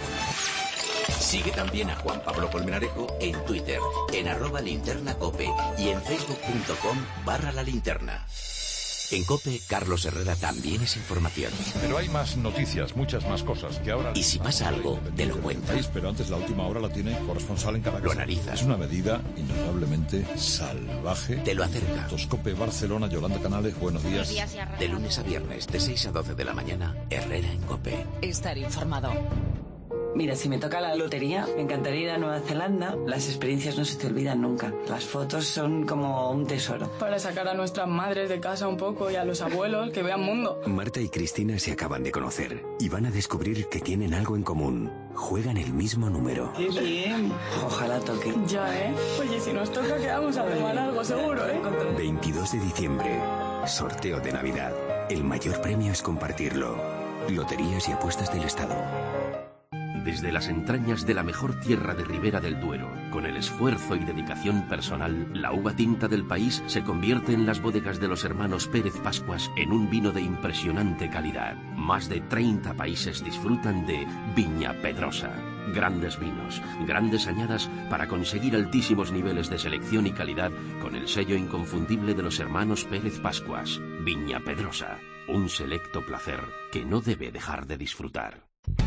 Sigue también a Juan Pablo Colmenarejo en Twitter, en arroba linterna cope y en facebook punto com barra la linterna. En COPE, Carlos Herrera también es información. Pero hay más noticias, muchas más cosas que ahora... Y si pasa algo, te lo cuenta. Pero antes la última hora la tiene corresponsal en cada casa. Lo analiza. Es una medida indudablemente salvaje. Te lo acerca. COPE Barcelona, Yolanda Canales, buenos días. Buenos días. De lunes a viernes, de seis a doce de la mañana, Herrera en COPE. Estar informado. Mira, si me toca la lotería, me encantaría ir a Nueva Zelanda. Las experiencias no se te olvidan nunca. Las fotos son como un tesoro. Para sacar a nuestras madres de casa un poco y a los abuelos que vean mundo. Marta y Cristina se acaban de conocer y van a descubrir que tienen algo en común. Juegan el mismo número. ¡Qué bien! Ojalá toque. Ya, ¿eh? Oye, si nos toca quedamos a tomar algo seguro, ¿eh? veintidós de diciembre. Sorteo de Navidad. El mayor premio es compartirlo. Loterías y apuestas del Estado. Desde las entrañas de la mejor tierra de Ribera del Duero, con el esfuerzo y dedicación personal, la uva tinta del país se convierte en las bodegas de los hermanos Pérez Pascuas en un vino de impresionante calidad. Más de treinta países disfrutan de Viña Pedrosa. Grandes vinos, grandes añadas para conseguir altísimos niveles de selección y calidad con el sello inconfundible de los hermanos Pérez Pascuas. Viña Pedrosa, un selecto placer que no debe dejar de disfrutar.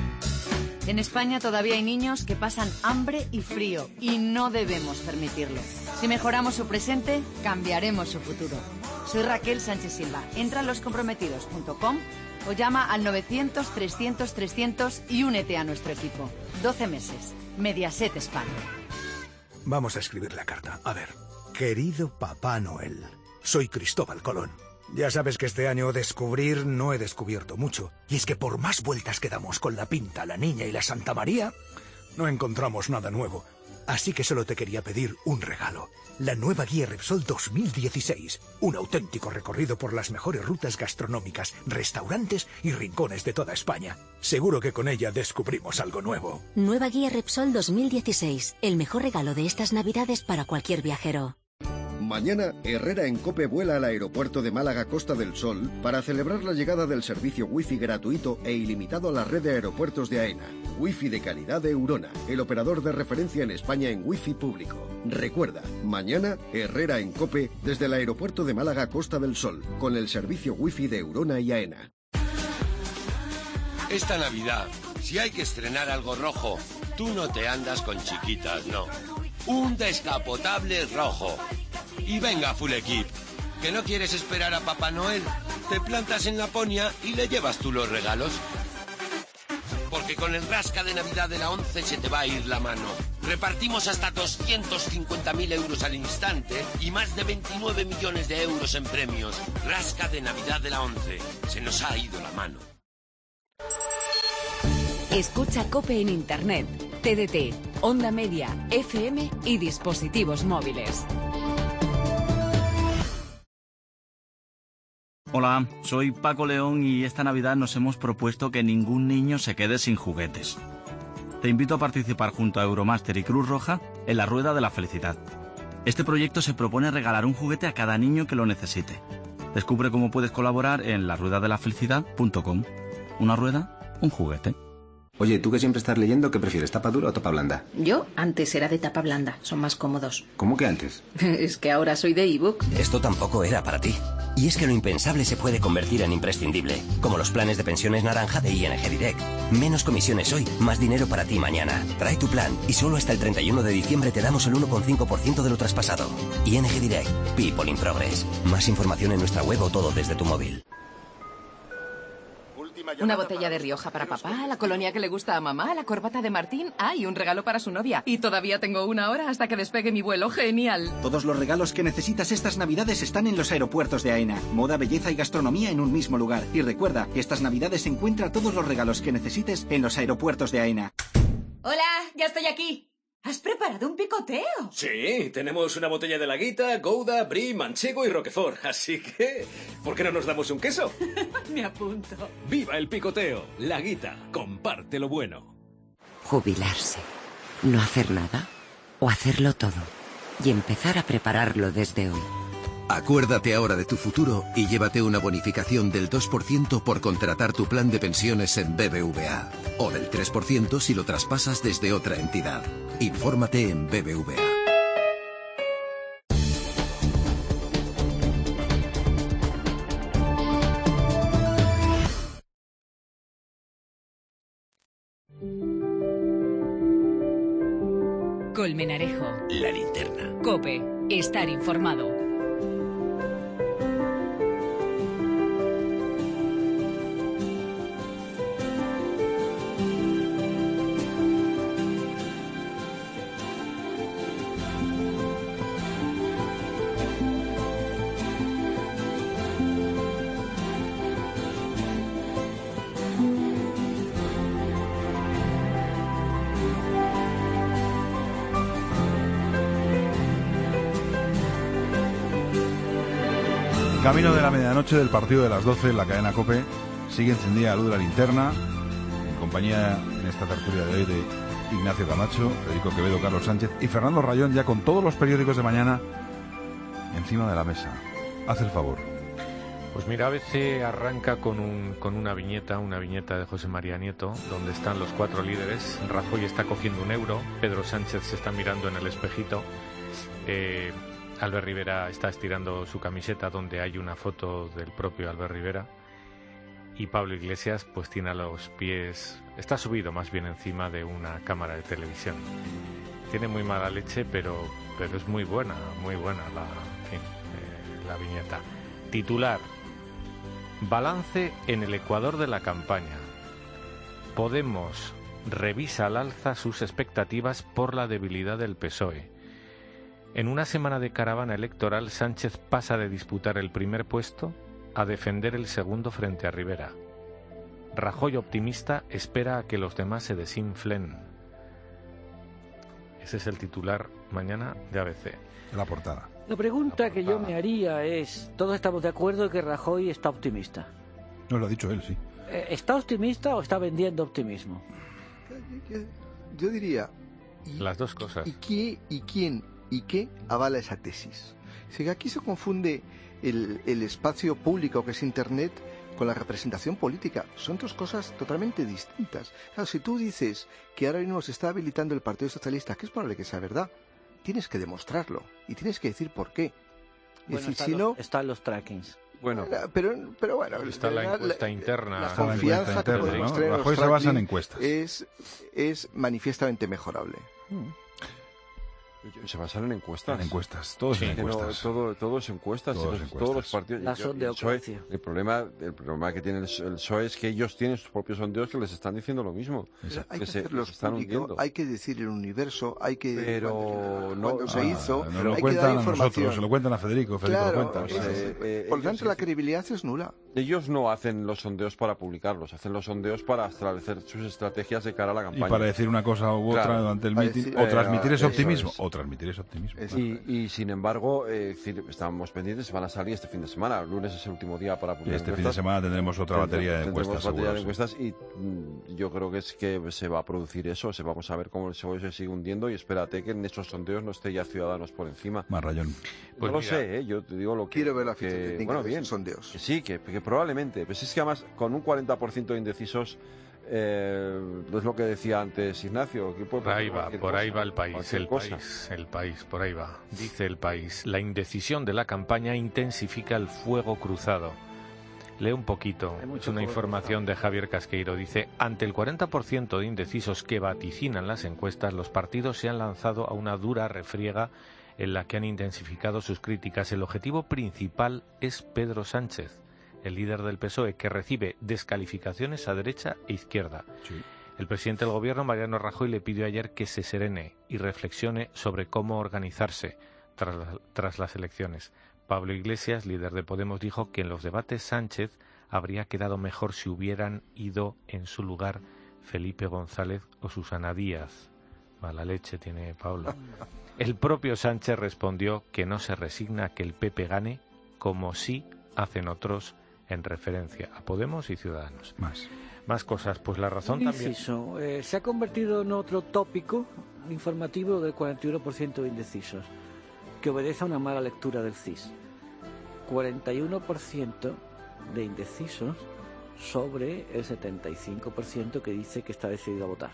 En España todavía hay niños que pasan hambre y frío y no debemos permitirlo. Si mejoramos su presente, cambiaremos su futuro. Soy Raquel Sánchez Silva. Entra a los comprometidos punto com o llama al novecientos, trescientos, trescientos y únete a nuestro equipo. doce meses. Mediaset España. Vamos a escribir la carta. A ver. Querido Papá Noel, soy Cristóbal Colón. Ya sabes que este año descubrir no he descubierto mucho. Y es que por más vueltas que damos con la Pinta, la Niña y la Santa María, no encontramos nada nuevo. Así que solo te quería pedir un regalo. La nueva guía Repsol dos mil dieciséis. Un auténtico recorrido por las mejores rutas gastronómicas, restaurantes y rincones de toda España. Seguro que con ella descubrimos algo nuevo. Nueva guía Repsol dos mil dieciséis. El mejor regalo de estas Navidades para cualquier viajero. Mañana, Herrera en COPE vuela al aeropuerto de Málaga Costa del Sol para celebrar la llegada del servicio Wi-Fi gratuito e ilimitado a la red de aeropuertos de AENA. Wi-Fi de calidad de Eurona, el operador de referencia en España en Wi-Fi público. Recuerda, mañana, Herrera en COPE desde el aeropuerto de Málaga Costa del Sol, con el servicio Wi-Fi de Eurona y AENA. Esta Navidad, si hay que estrenar algo rojo, tú no te andas con chiquitas, no. Un descapotable rojo. Y venga, full equip. ¿Que no quieres esperar a Papá Noel? Te plantas en Laponia y le llevas tú los regalos. Porque con el rasca de Navidad de la ONCE se te va a ir la mano. Repartimos hasta doscientos cincuenta mil euros al instante y más de veintinueve millones de euros en premios. Rasca de Navidad de la ONCE. Se nos ha ido la mano. Escucha COPE en Internet, T D T, Onda Media, F M y dispositivos móviles. Hola, soy Paco León y esta Navidad nos hemos propuesto que ningún niño se quede sin juguetes. Te invito a participar junto a Euromaster y Cruz Roja en la Rueda de la Felicidad. Este proyecto se propone regalar un juguete a cada niño que lo necesite. Descubre cómo puedes colaborar en la rueda de la felicidad punto com. Una rueda, un juguete. Oye, tú que siempre estás leyendo, ¿qué prefieres, tapa dura o tapa blanda? Yo antes era de tapa blanda, son más cómodos. ¿Cómo que antes? Es que ahora soy de ebook. Esto tampoco era para ti. Y es que lo impensable se puede convertir en imprescindible, como los planes de pensiones naranja de I N G Direct. Menos comisiones hoy, más dinero para ti mañana. Trae tu plan y solo hasta el treinta y uno de diciembre te damos el uno coma cinco por ciento de lo traspasado. I N G Direct, People in Progress. Más información en nuestra web o todo desde tu móvil. Una botella de Rioja para papá, la colonia que le gusta a mamá, la corbata de Martín, ah, y un regalo para su novia. Y todavía tengo una hora hasta que despegue mi vuelo. ¡Genial! Todos los regalos que necesitas estas navidades están en los aeropuertos de AENA. Moda, belleza y gastronomía en un mismo lugar. Y recuerda, estas navidades encuentra todos los regalos que necesites en los aeropuertos de AENA. ¡Hola! ¡Ya estoy aquí! ¿Has preparado un picoteo? Sí, tenemos una botella de Laguita, Gouda, Brie, Manchego y Roquefort. Así que, ¿por qué no nos damos un queso? Me apunto. ¡Viva el picoteo! Laguita, comparte lo bueno. Jubilarse, no hacer nada o hacerlo todo y empezar a prepararlo desde hoy. Acuérdate ahora de tu futuro y llévate una bonificación del dos por ciento por contratar tu plan de pensiones en B B V A o del tres por ciento si lo traspasas desde otra entidad. Infórmate en B B V A. Colmenarejo. La linterna. COPE. Estar informado. Camino de la medianoche del partido de las doce en la cadena COPE, sigue encendida la luz de la linterna, en compañía en esta tertulia de hoy de Ignacio Camacho, Federico Quevedo, Carlos Sánchez y Fernando Rayón, ya con todos los periódicos de mañana encima de la mesa. Haz el favor. Pues mira, A B C arranca con, un, con una viñeta, una viñeta de José María Nieto, donde están los cuatro líderes. Rajoy está cogiendo un euro, Pedro Sánchez se está mirando en el espejito, eh... Albert Rivera está estirando su camiseta donde hay una foto del propio Albert Rivera y Pablo Iglesias pues tiene a los pies, está subido más bien encima de una cámara de televisión. Tiene muy mala leche, pero pero es muy buena, muy buena la, en fin, eh, la viñeta. Titular: balance en el Ecuador de la campaña. Podemos revisa al alza sus expectativas por la debilidad del P S O E. En una semana de caravana electoral, Sánchez pasa de disputar el primer puesto a defender el segundo frente a Rivera. Rajoy, optimista, espera a que los demás se desinflen. Ese es el titular mañana de A B C. La portada. La pregunta que yo me haría es, ¿todos estamos de acuerdo que Rajoy está optimista? No, lo ha dicho él, sí. ¿Está optimista o está vendiendo optimismo? Yo diría... ¿y, las dos cosas? ¿Y, qué, y quién y qué avala esa tesis? Si aquí se confunde el, el espacio público que es Internet con la representación política. Son dos cosas totalmente distintas. Claro, si tú dices que ahora mismo se está habilitando el Partido Socialista, que es probable que sea verdad, tienes que demostrarlo y tienes que decir por qué. Bueno, decir, están, si los, no, están los trackings. Bueno, pero, pero bueno, está la, la encuesta la, interna. La confianza la interna, que podemos ¿no? tener en Rajoy los se basa en encuestas. Es, es manifiestamente mejorable. Hmm. Se basan en encuestas. En encuestas, todos sí, en encuestas. No, todo, todo es encuestas. Todos, los, encuestas. Todos los partidos. La sondeocracia. El problema, el problema que tiene el, el P S O E es que ellos tienen sus propios sondeos que les están diciendo lo mismo. Hay que, que se, hacerlos se están público, hundiendo. hay que decir el universo, hay que... Pero cuando, no, cuando ah, se hizo, no lo hay cuentan que dar a información. nosotros, se lo cuentan a Federico, Federico claro, lo cuenta. Es, eh, eh, por lo tanto, ellos, la credibilidad es nula. Ellos no hacen los sondeos para publicarlos, hacen los sondeos para establecer sus estrategias de cara a la campaña. Y para decir una cosa u otra claro, durante el meeting, decir, o transmitir eh, ese optimismo, es. o transmitir ese optimismo. Y, y sin embargo, eh, estamos pendientes, van a salir este fin de semana. El lunes es el último día para publicar. Y este fin de semana tendremos otra batería de encuestas. Batería seguro, de encuestas y mm, yo creo que es que se va a producir eso. Se vamos a ver cómo el P S O E se sigue hundiendo y espérate que en esos sondeos no esté ya Ciudadanos por encima. Más rayón. Pues no mira, lo sé, ¿eh? Yo te digo lo que... Quiero ver la ficha que, técnica bueno, de bien, esos sondeos. Que sí, que, que probablemente. Pues es que además con un cuarenta por ciento de indecisos, eh, es lo que decía antes Ignacio. Que por ahí va, por cosa, ahí va el país, el cosa. país, el país, por ahí va. Dice el país, la indecisión de la campaña intensifica el fuego cruzado. Lee un poquito, es una información de Javier Casqueiro. Dice, ante el cuarenta por ciento de indecisos que vaticinan las encuestas, los partidos se han lanzado a una dura refriega en la que han intensificado sus críticas. El objetivo principal es Pedro Sánchez. el líder del P S O E, que recibe descalificaciones a derecha e izquierda. Sí. El presidente del gobierno, Mariano Rajoy, le pidió ayer que se serene y reflexione sobre cómo organizarse tras, la, tras las elecciones. Pablo Iglesias, líder de Podemos, dijo que en los debates Sánchez habría quedado mejor si hubieran ido en su lugar Felipe González o Susana Díaz. Mala leche tiene Pablo. El propio Sánchez respondió que no se resigna a que el P P gane, como sí hacen otros, en referencia a Podemos y Ciudadanos. Más. Más cosas, pues La Razón Un también. inciso, eh, se ha convertido en otro tópico informativo del cuarenta y uno por ciento de indecisos, que obedece a una mala lectura del C I S. cuarenta y uno por ciento de indecisos sobre el setenta y cinco por ciento que dice que está decidido a votar.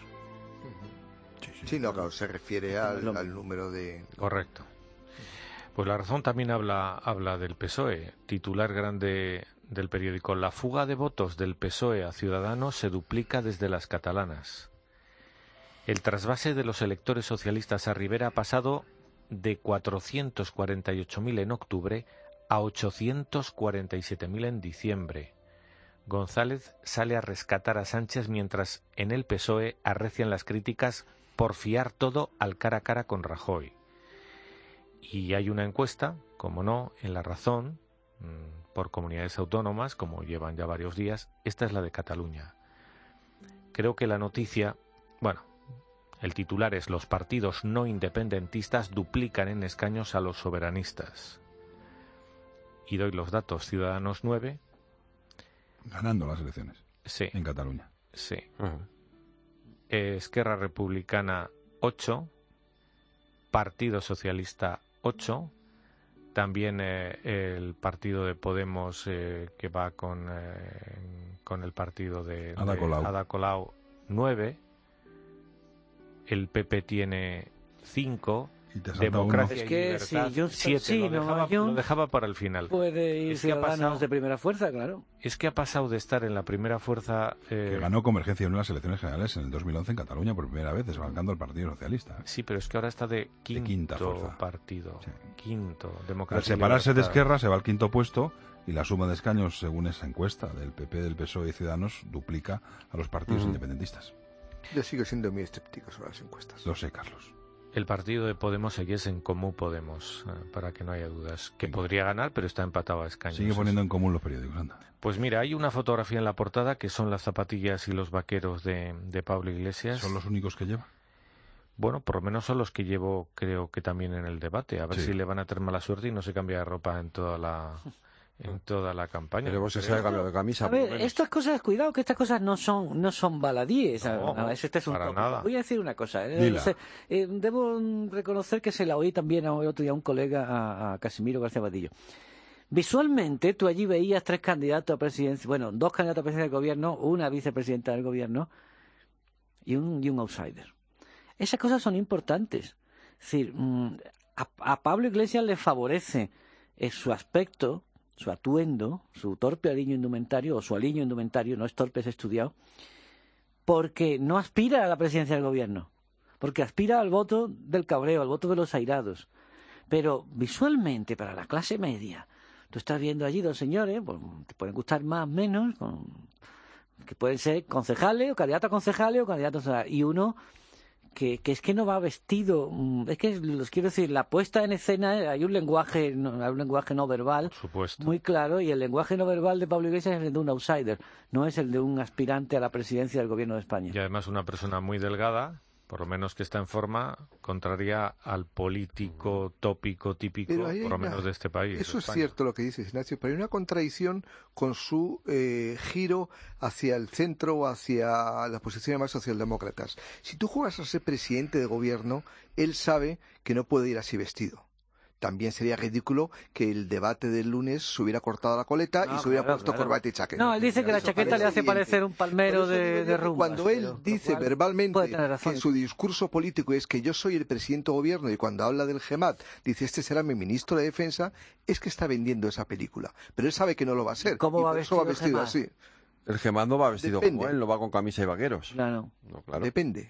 Sí, sí. Sí, no, claro, se refiere al, al número de... Correcto. Pues La Razón también habla, habla del P S O E. Titular grande del periódico: la fuga de votos del P S O E a Ciudadanos se duplica desde las catalanas. El trasvase de los electores socialistas a Rivera ha pasado de cuatrocientos cuarenta y ocho mil en octubre a ochocientos cuarenta y siete mil en diciembre. González sale a rescatar a Sánchez mientras en el P S O E arrecian las críticas por fiar todo al cara a cara con Rajoy. Y hay una encuesta, como no, en La Razón, por comunidades autónomas, como llevan ya varios días. Esta es la de Cataluña. Creo que la noticia, bueno, el titular es: los partidos no independentistas duplican en escaños a los soberanistas. Y doy los datos: Ciudadanos nueve. Ganando las elecciones. Sí. En Cataluña. Sí. Uh-huh. Esquerra Republicana ocho. Partido Socialista ocho. También eh, el partido de Podemos, eh, que va con, eh, con el partido de, Ada Colau. de Ada Colau, nueve. El P P tiene cinco. Democracia es y que Libertad, si yo, siete. sí, lo, dejaba, no, lo dejaba para el final. Puede ir es que Ciudadanos ha pasado, de primera fuerza, claro. Es que ha pasado de estar en la primera fuerza... Eh, que ganó Convergencia en las elecciones generales en el dos mil once en Cataluña por primera vez, desbancando al Partido Socialista. Sí, pero es que ahora está de quinto de quinta fuerza. partido. Sí. Quinto. Al Democracia separarse y de Esquerra se va al quinto puesto y la suma de escaños, según esa encuesta del P P, del P S O E y Ciudadanos, duplica a los partidos uh-huh. independentistas. Yo sigo siendo muy escéptico sobre las encuestas. Lo sé, Carlos. El partido de Podemos aquí es en Comú Podemos, eh, para que no haya dudas. Que podría ganar, pero está empatado a escaños. Sigue poniendo en común los periódicos, anda. Pues mira, hay una fotografía en la portada que son las zapatillas y los vaqueros de, de Pablo Iglesias. ¿Son los únicos que lleva? Bueno, por lo menos son los que llevo, creo que también en el debate. A ver sí. si le van a tener mala suerte y no se cambia de ropa en toda la... en toda la campaña. Pero vos se ha cambiado de camisa. A ver, estas cosas, cuidado, que estas cosas no son no son baladíes. No, no, este es un para tópico. nada. Voy a decir una cosa. Eh, se, eh, debo reconocer que se la oí también a otro día a un colega, a, a Casimiro García Vadillo. Visualmente, tú allí veías tres candidatos a presidencia, bueno, dos candidatos a presidencia del gobierno, una vicepresidenta del gobierno y un, y un outsider. Esas cosas son importantes. Es decir, a, a Pablo Iglesias le favorece eh, su aspecto, su atuendo, su torpe aliño indumentario, o su aliño indumentario, no es torpe, es estudiado, porque no aspira a la presidencia del gobierno, porque aspira al voto del cabreo, al voto de los airados. Pero visualmente, para la clase media, tú estás viendo allí dos señores, pues, te pueden gustar más o menos, con, que pueden ser concejales, o candidatos a concejales, o candidatos a... y uno... Que, que es que no va vestido, es que los quiero decir, la puesta en escena, hay un lenguaje, no, hay un lenguaje no verbal muy claro, y el lenguaje no verbal de Pablo Iglesias es el de un outsider, no es el de un aspirante a la presidencia del gobierno de España. Y además una persona muy delgada, por lo menos que está en forma, contraria al político tópico típico, por lo menos una, de este país. Eso es cierto lo que dices, Ignacio, pero hay una contradicción con su eh, giro hacia el centro o hacia las posiciones más socialdemócratas. Si tú juegas a ser presidente de gobierno, él sabe que no puede ir así vestido. También sería ridículo que el debate del lunes se hubiera cortado la coleta no, y se hubiera claro, puesto claro. corbata y chaqueta. No, él dice que la chaqueta le hace parecer un palmero de, de rumbas. Cuando él dice verbalmente que su discurso político es que yo soy el presidente de gobierno y cuando habla del GEMAT dice este será mi ministro de defensa, es que está vendiendo esa película. Pero él sabe que no lo va a ser. ¿Cómo y va por vestido, eso va vestido Gemma? así. El Gemma no va vestido Depende. como él, no va con camisa y vaqueros. Claro. No, claro. Depende.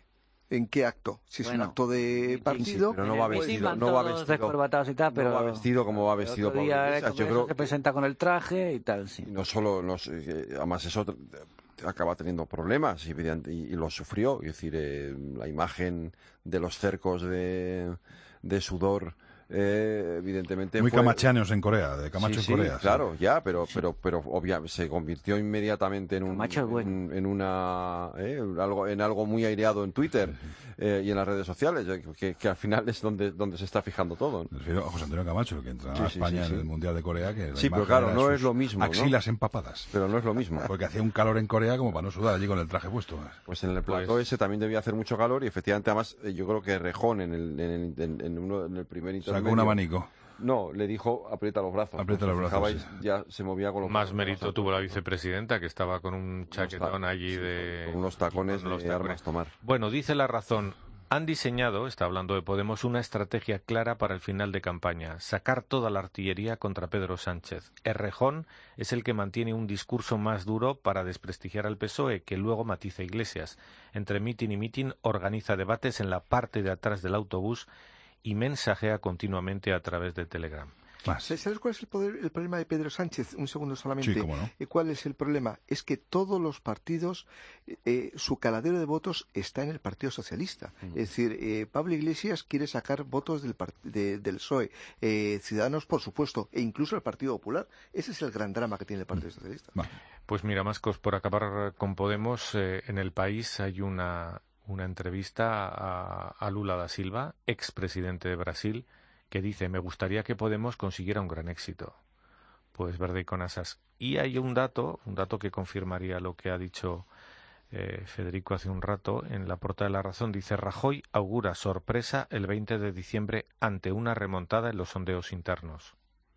¿En qué acto? Si es bueno, un acto de partido... Sí, pero no va vestido, no va vestido, y tal, pero no va vestido como va vestido Pablo Iglesias. Yo creo que se presenta con el traje y tal, sí. No solo, no, además eso acaba teniendo problemas y, y lo sufrió. Es decir, eh, la imagen de los cercos de, de sudor... Eh, evidentemente muy fue... camachanos en Corea, de Camacho sí, en Corea. Sí, claro, sí. ya, pero, pero, pero obviamente se convirtió inmediatamente en un, bueno. en, en una, eh, algo, en algo muy aireado en Twitter eh, y en las redes sociales, que, que al final es donde, donde se está fijando todo. Me refiero a José Antonio Camacho, que entra sí, a España sí, sí, en el Mundial de Corea, que sí, pero claro, no es lo mismo, axilas ¿no? empapadas. Pero no es lo mismo, porque hacía un calor en Corea como para no sudar allí con el traje puesto. Pues en el plató pues... ese también debía hacer mucho calor y efectivamente además yo creo que Rejón en el, en el, en, en uno, en el primer intermedio sacó un abanico. No, le dijo aprieta los brazos. Aprieta los brazos. Sí. Ya se movía con los Más mérito tuvo la vicepresidenta, que estaba con un chaquetón allí sí, de... Con unos tacones con de tacones. Armas tomar. Bueno, dice La Razón, han diseñado, está hablando de Podemos, una estrategia clara para el final de campaña, sacar toda la artillería contra Pedro Sánchez. Errejón es el que mantiene un discurso más duro para desprestigiar al P S O E, que luego matiza Iglesias. Entre mitin y mitin organiza debates en la parte de atrás del autobús y mensajea continuamente a través de Telegram. Más. ¿Sabes cuál es el, poder, el problema de Pedro Sánchez? Un segundo solamente. Sí, cómo no. ¿Cuál es el problema? Es que todos los partidos, eh, su caladero de votos está en el Partido Socialista. Mm. Es decir, eh, Pablo Iglesias quiere sacar votos del, de, del P S O E, eh, Ciudadanos, por supuesto, e incluso el Partido Popular. Ese es el gran drama que tiene el Partido Socialista. Va. Pues mira, Mascos, por acabar con Podemos, eh, en el país hay una... una entrevista a, a Lula da Silva, expresidente de Brasil, que dice, me gustaría que Podemos consiguiera un gran éxito. Pues verde y con asas. Y hay un dato, un dato que confirmaría lo que ha dicho eh, Federico hace un rato, en la portada de La Razón, dice, Rajoy augura sorpresa el veinte de diciembre ante una remontada en los sondeos internos.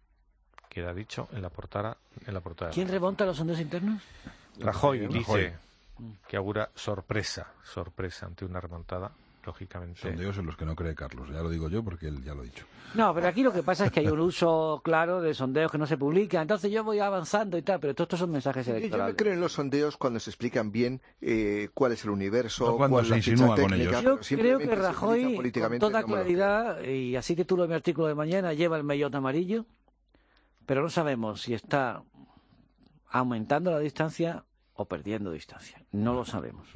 Queda dicho en la portada. En la portada ¿Quién remonta los sondeos internos? Rajoy, Rajoy. dice... Rajoy. que augura sorpresa, sorpresa ante una remontada, lógicamente. Sondeos en los que no cree Carlos, ya lo digo yo porque él ya lo ha dicho. No, pero aquí lo que pasa es que hay un uso claro de sondeos que no se publican, entonces yo voy avanzando y tal, pero todos estos son mensajes electorales. Yo me creo en los sondeos cuando se explican bien eh, cuál es el universo, no cuando cuál se es la insinúa ficha con técnica. ellos. Yo creo que Rajoy, con toda claridad, y así titulo mi artículo de mañana, lleva el maillot amarillo, pero no sabemos si está aumentando la distancia o perdiendo distancia. No lo sabemos.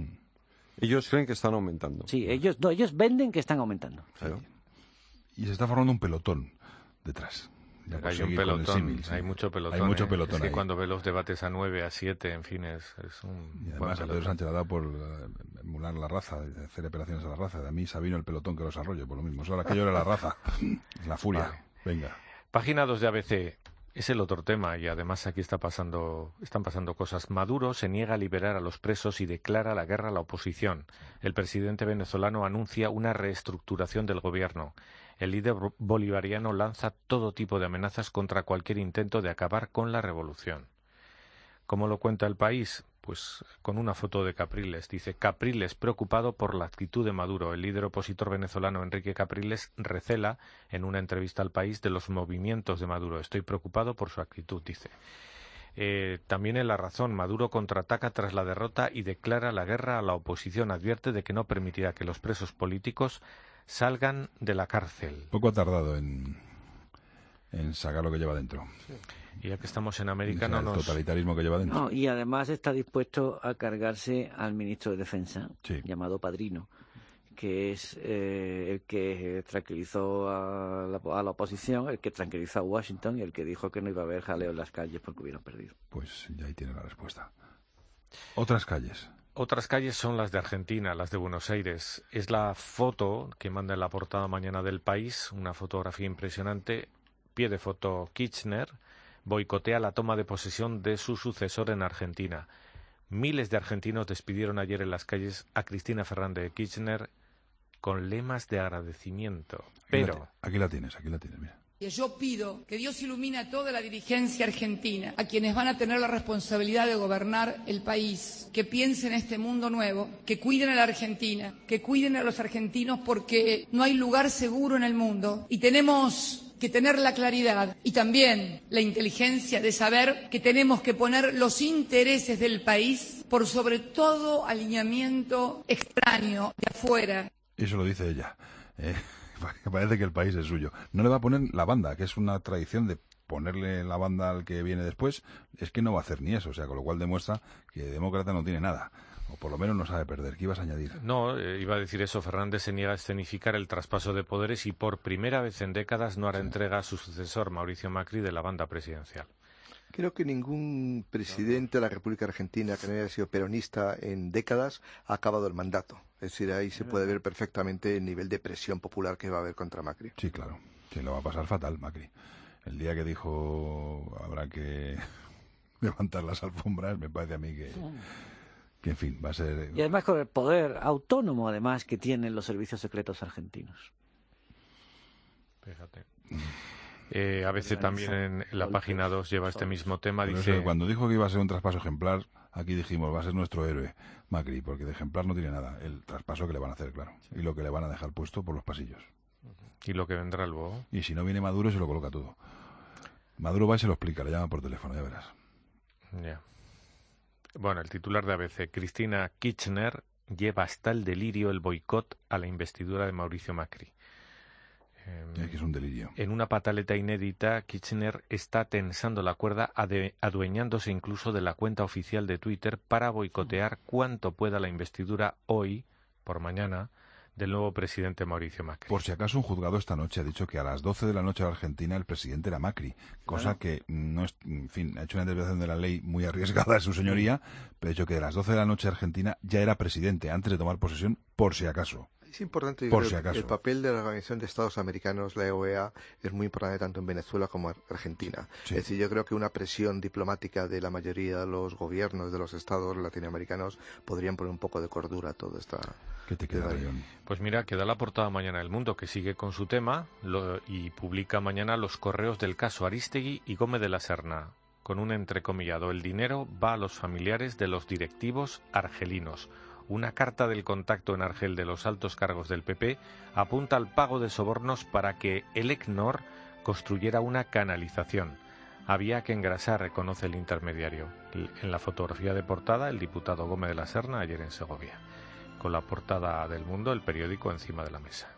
Ellos creen que están aumentando. Sí, ellos no, ellos venden que están aumentando. Claro. Y se está formando un pelotón detrás. Hay un pelotón, símil, sí. hay mucho pelotón. Hay mucho ¿eh? pelotón es que ahí. cuando ve los debates a nueve, a siete, en fin, es, es un... Y además a Pedro Sánchez le ha dado por uh, emular la raza, hacer operaciones a la raza. De a mí Sabino el pelotón que los arroyo, por lo mismo. Ahora que yo era la raza, la furia. Vale. Venga. Página dos de A B C. Es el otro tema y además aquí está pasando, están pasando cosas. Maduro se niega a liberar a los presos y declara la guerra a la oposición. El presidente venezolano anuncia una reestructuración del gobierno. El líder bolivariano lanza todo tipo de amenazas contra cualquier intento de acabar con la revolución. ¿Cómo lo cuenta El País? Pues con una foto de Capriles. Dice, Capriles preocupado por la actitud de Maduro. El líder opositor venezolano Enrique Capriles recela en una entrevista al País de los movimientos de Maduro. Estoy preocupado por su actitud, dice. Eh, también en La Razón, Maduro contraataca tras la derrota y declara la guerra a la oposición. Advierte de que no permitirá que los presos políticos salgan de la cárcel. Poco ha tardado en, en sacar lo que lleva dentro. Sí. Y ya que estamos en América, o sea, no el nos... totalitarismo que lleva dentro. No, y además está dispuesto a cargarse al ministro de Defensa, sí. llamado Padrino, que es eh, el que tranquilizó a la, a la oposición, el que tranquilizó a Washington y el que dijo que no iba a haber jaleo en las calles porque hubieran perdido. Pues ya ahí tiene la respuesta. Otras calles. Otras calles son las de Argentina, las de Buenos Aires. Es la foto que manda en la portada mañana del País, una fotografía impresionante. Pie de foto Kirchner boicotea la toma de posesión de su sucesor en Argentina. Miles de argentinos despidieron ayer en las calles a Cristina Fernández de Kirchner con lemas de agradecimiento. Pero aquí la, aquí la tienes, aquí la tienes, mira. Yo pido que Dios ilumine a toda la dirigencia argentina, a quienes van a tener la responsabilidad de gobernar el país, que piensen en este mundo nuevo, que cuiden a la Argentina, que cuiden a los argentinos, porque no hay lugar seguro en el mundo y tenemos que tener la claridad y también la inteligencia de saber que tenemos que poner los intereses del país por sobre todo alineamiento extraño de afuera. Eso lo dice ella. Eh, parece que el país es suyo. No le va a poner la banda, que es una tradición de ponerle la banda al que viene después. Es que no va a hacer ni eso, o sea, con lo cual demuestra que demócrata no tiene nada. O por lo menos no sabe perder. ¿Qué ibas a añadir? No, eh, iba a decir eso. Fernández se niega a escenificar el traspaso de poderes y por primera vez en décadas no hará entrega a su sucesor, Mauricio Macri, de la banda presidencial. Creo que ningún presidente de la República Argentina que no haya sido peronista en décadas ha acabado el mandato. Es decir, ahí se puede ver perfectamente el nivel de presión popular que va a haber contra Macri. Sí, claro. Sí, lo va a pasar fatal, Macri. El día que dijo habrá que levantar las alfombras, me parece a mí que... que en fin, va a ser... Y además con el poder autónomo, además, que tienen los servicios secretos argentinos. Fíjate. Eh, A B C también en la página dos lleva este mismo tema. Pero dice eso, cuando dijo que iba a ser un traspaso ejemplar, aquí dijimos, va a ser nuestro héroe, Macri, porque de ejemplar no tiene nada. El traspaso que le van a hacer, claro. Y lo que le van a dejar puesto por los pasillos. Y lo que vendrá luego. Y si no viene Maduro, se lo coloca todo. Maduro va y se lo explica, le llama por teléfono, ya verás. Ya. Bueno, el titular de A B C, Cristina Kirchner lleva hasta el delirio el boicot a la investidura de Mauricio Macri. Eh, es que es un delirio. En una pataleta inédita, Kirchner está tensando la cuerda, ade- adueñándose incluso de la cuenta oficial de Twitter para boicotear cuanto pueda la investidura hoy, por mañana, del nuevo presidente Mauricio Macri. Por si acaso, un juzgado esta noche ha dicho que a las doce de la noche de Argentina el presidente era Macri, cosa Claro. que no es, en fin, ha hecho una interpretación de la ley muy arriesgada de su señoría, pero ha dicho que a las doce de la noche de Argentina ya era presidente antes de tomar posesión, por si acaso. Es importante, yo Por creo si acaso. el papel de la Organización de Estados Americanos, la O E A, es muy importante tanto en Venezuela como en Argentina. Sí. Es decir, yo creo que una presión diplomática de la mayoría de los gobiernos de los estados latinoamericanos podrían poner un poco de cordura a toda esta... ¿Qué te queda, Rayón? Pues mira, queda la portada mañana del Mundo, que sigue con su tema lo- y publica mañana los correos del caso Arístegui y Gómez de la Serna, con un entrecomillado: el dinero va a los familiares de los directivos argelinos. Una carta del contacto en Argel de los altos cargos del P P apunta al pago de sobornos para que el ECNOR construyera una canalización. Había que engrasar, reconoce el intermediario. En la fotografía de portada, el diputado Gómez de la Serna ayer en Segovia, con la portada del Mundo, el periódico, encima de la mesa.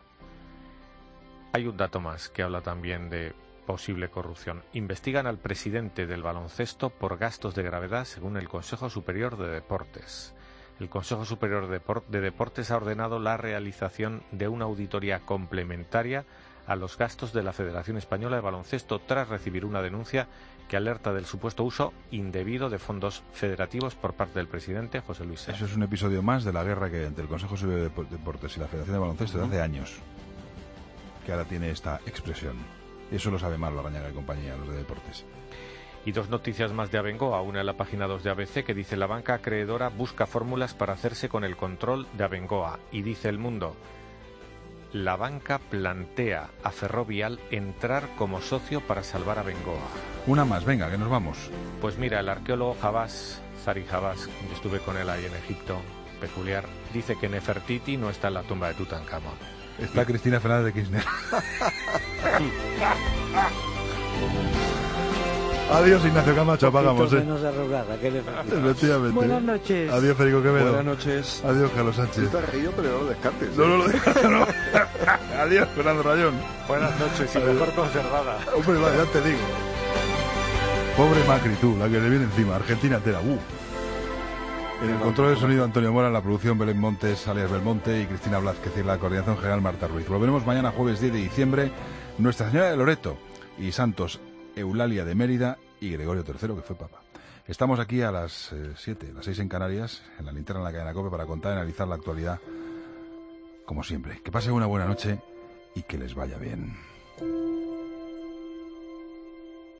Hay un dato más que habla también de posible corrupción. Investigan al presidente del baloncesto por gastos de gravedad, según el Consejo Superior de Deportes. El Consejo Superior de, Depor- de Deportes ha ordenado la realización de una auditoría complementaria a los gastos de la Federación Española de Baloncesto tras recibir una denuncia que alerta del supuesto uso indebido de fondos federativos por parte del presidente José Luis Sea. Eso es un episodio más de la guerra que hay entre el Consejo Superior de Dep- Deportes y la Federación de Baloncesto de hace años, que ahora tiene esta expresión. Y eso lo sabe más Larrañaga y compañía, los de deportes. Y dos noticias más de Abengoa, una en la página dos de A B C que dice: la banca acreedora busca fórmulas para hacerse con el control de Abengoa. Y dice El Mundo: la banca plantea a Ferrovial entrar como socio para salvar a Abengoa. Una más, venga, que nos vamos. Pues mira, el arqueólogo Habas, Zari Habas, yo estuve con él ahí en Egipto, peculiar, dice que Nefertiti no está en la tumba de Tutankamón. Está Cristina Fernández de Kirchner. Adiós, Ignacio Camacho, apagamos, ¿eh? Menos arrugada, ¿qué le Efectivamente. Buenas noches. Adiós, Federico Quevedo. Buenas noches. Adiós, Carlos Sánchez. Tú te has reído, pero no lo descartes. No, no lo descartes, no. Adiós, Fernando Rayón. Buenas noches y mejor conservada. Hombre, vale, ya te digo. Pobre Macri, tú, la que le viene encima. Argentina entera, uh. En el control de sonido, Antonio Mora, en la producción, Belén Montes, alias Belmonte, y Cristina Blázquez, y en la coordinación general, Marta Ruiz. Volveremos mañana, jueves diez de diciembre, Nuestra Señora de Loreto y Santos Eulalia de Mérida y Gregorio tercero, que fue papa. Estamos aquí a las eh, siete, las seis en Canarias, en la linterna en la cadena COPE, para contar y analizar la actualidad, como siempre. Que pasen una buena noche y que les vaya bien.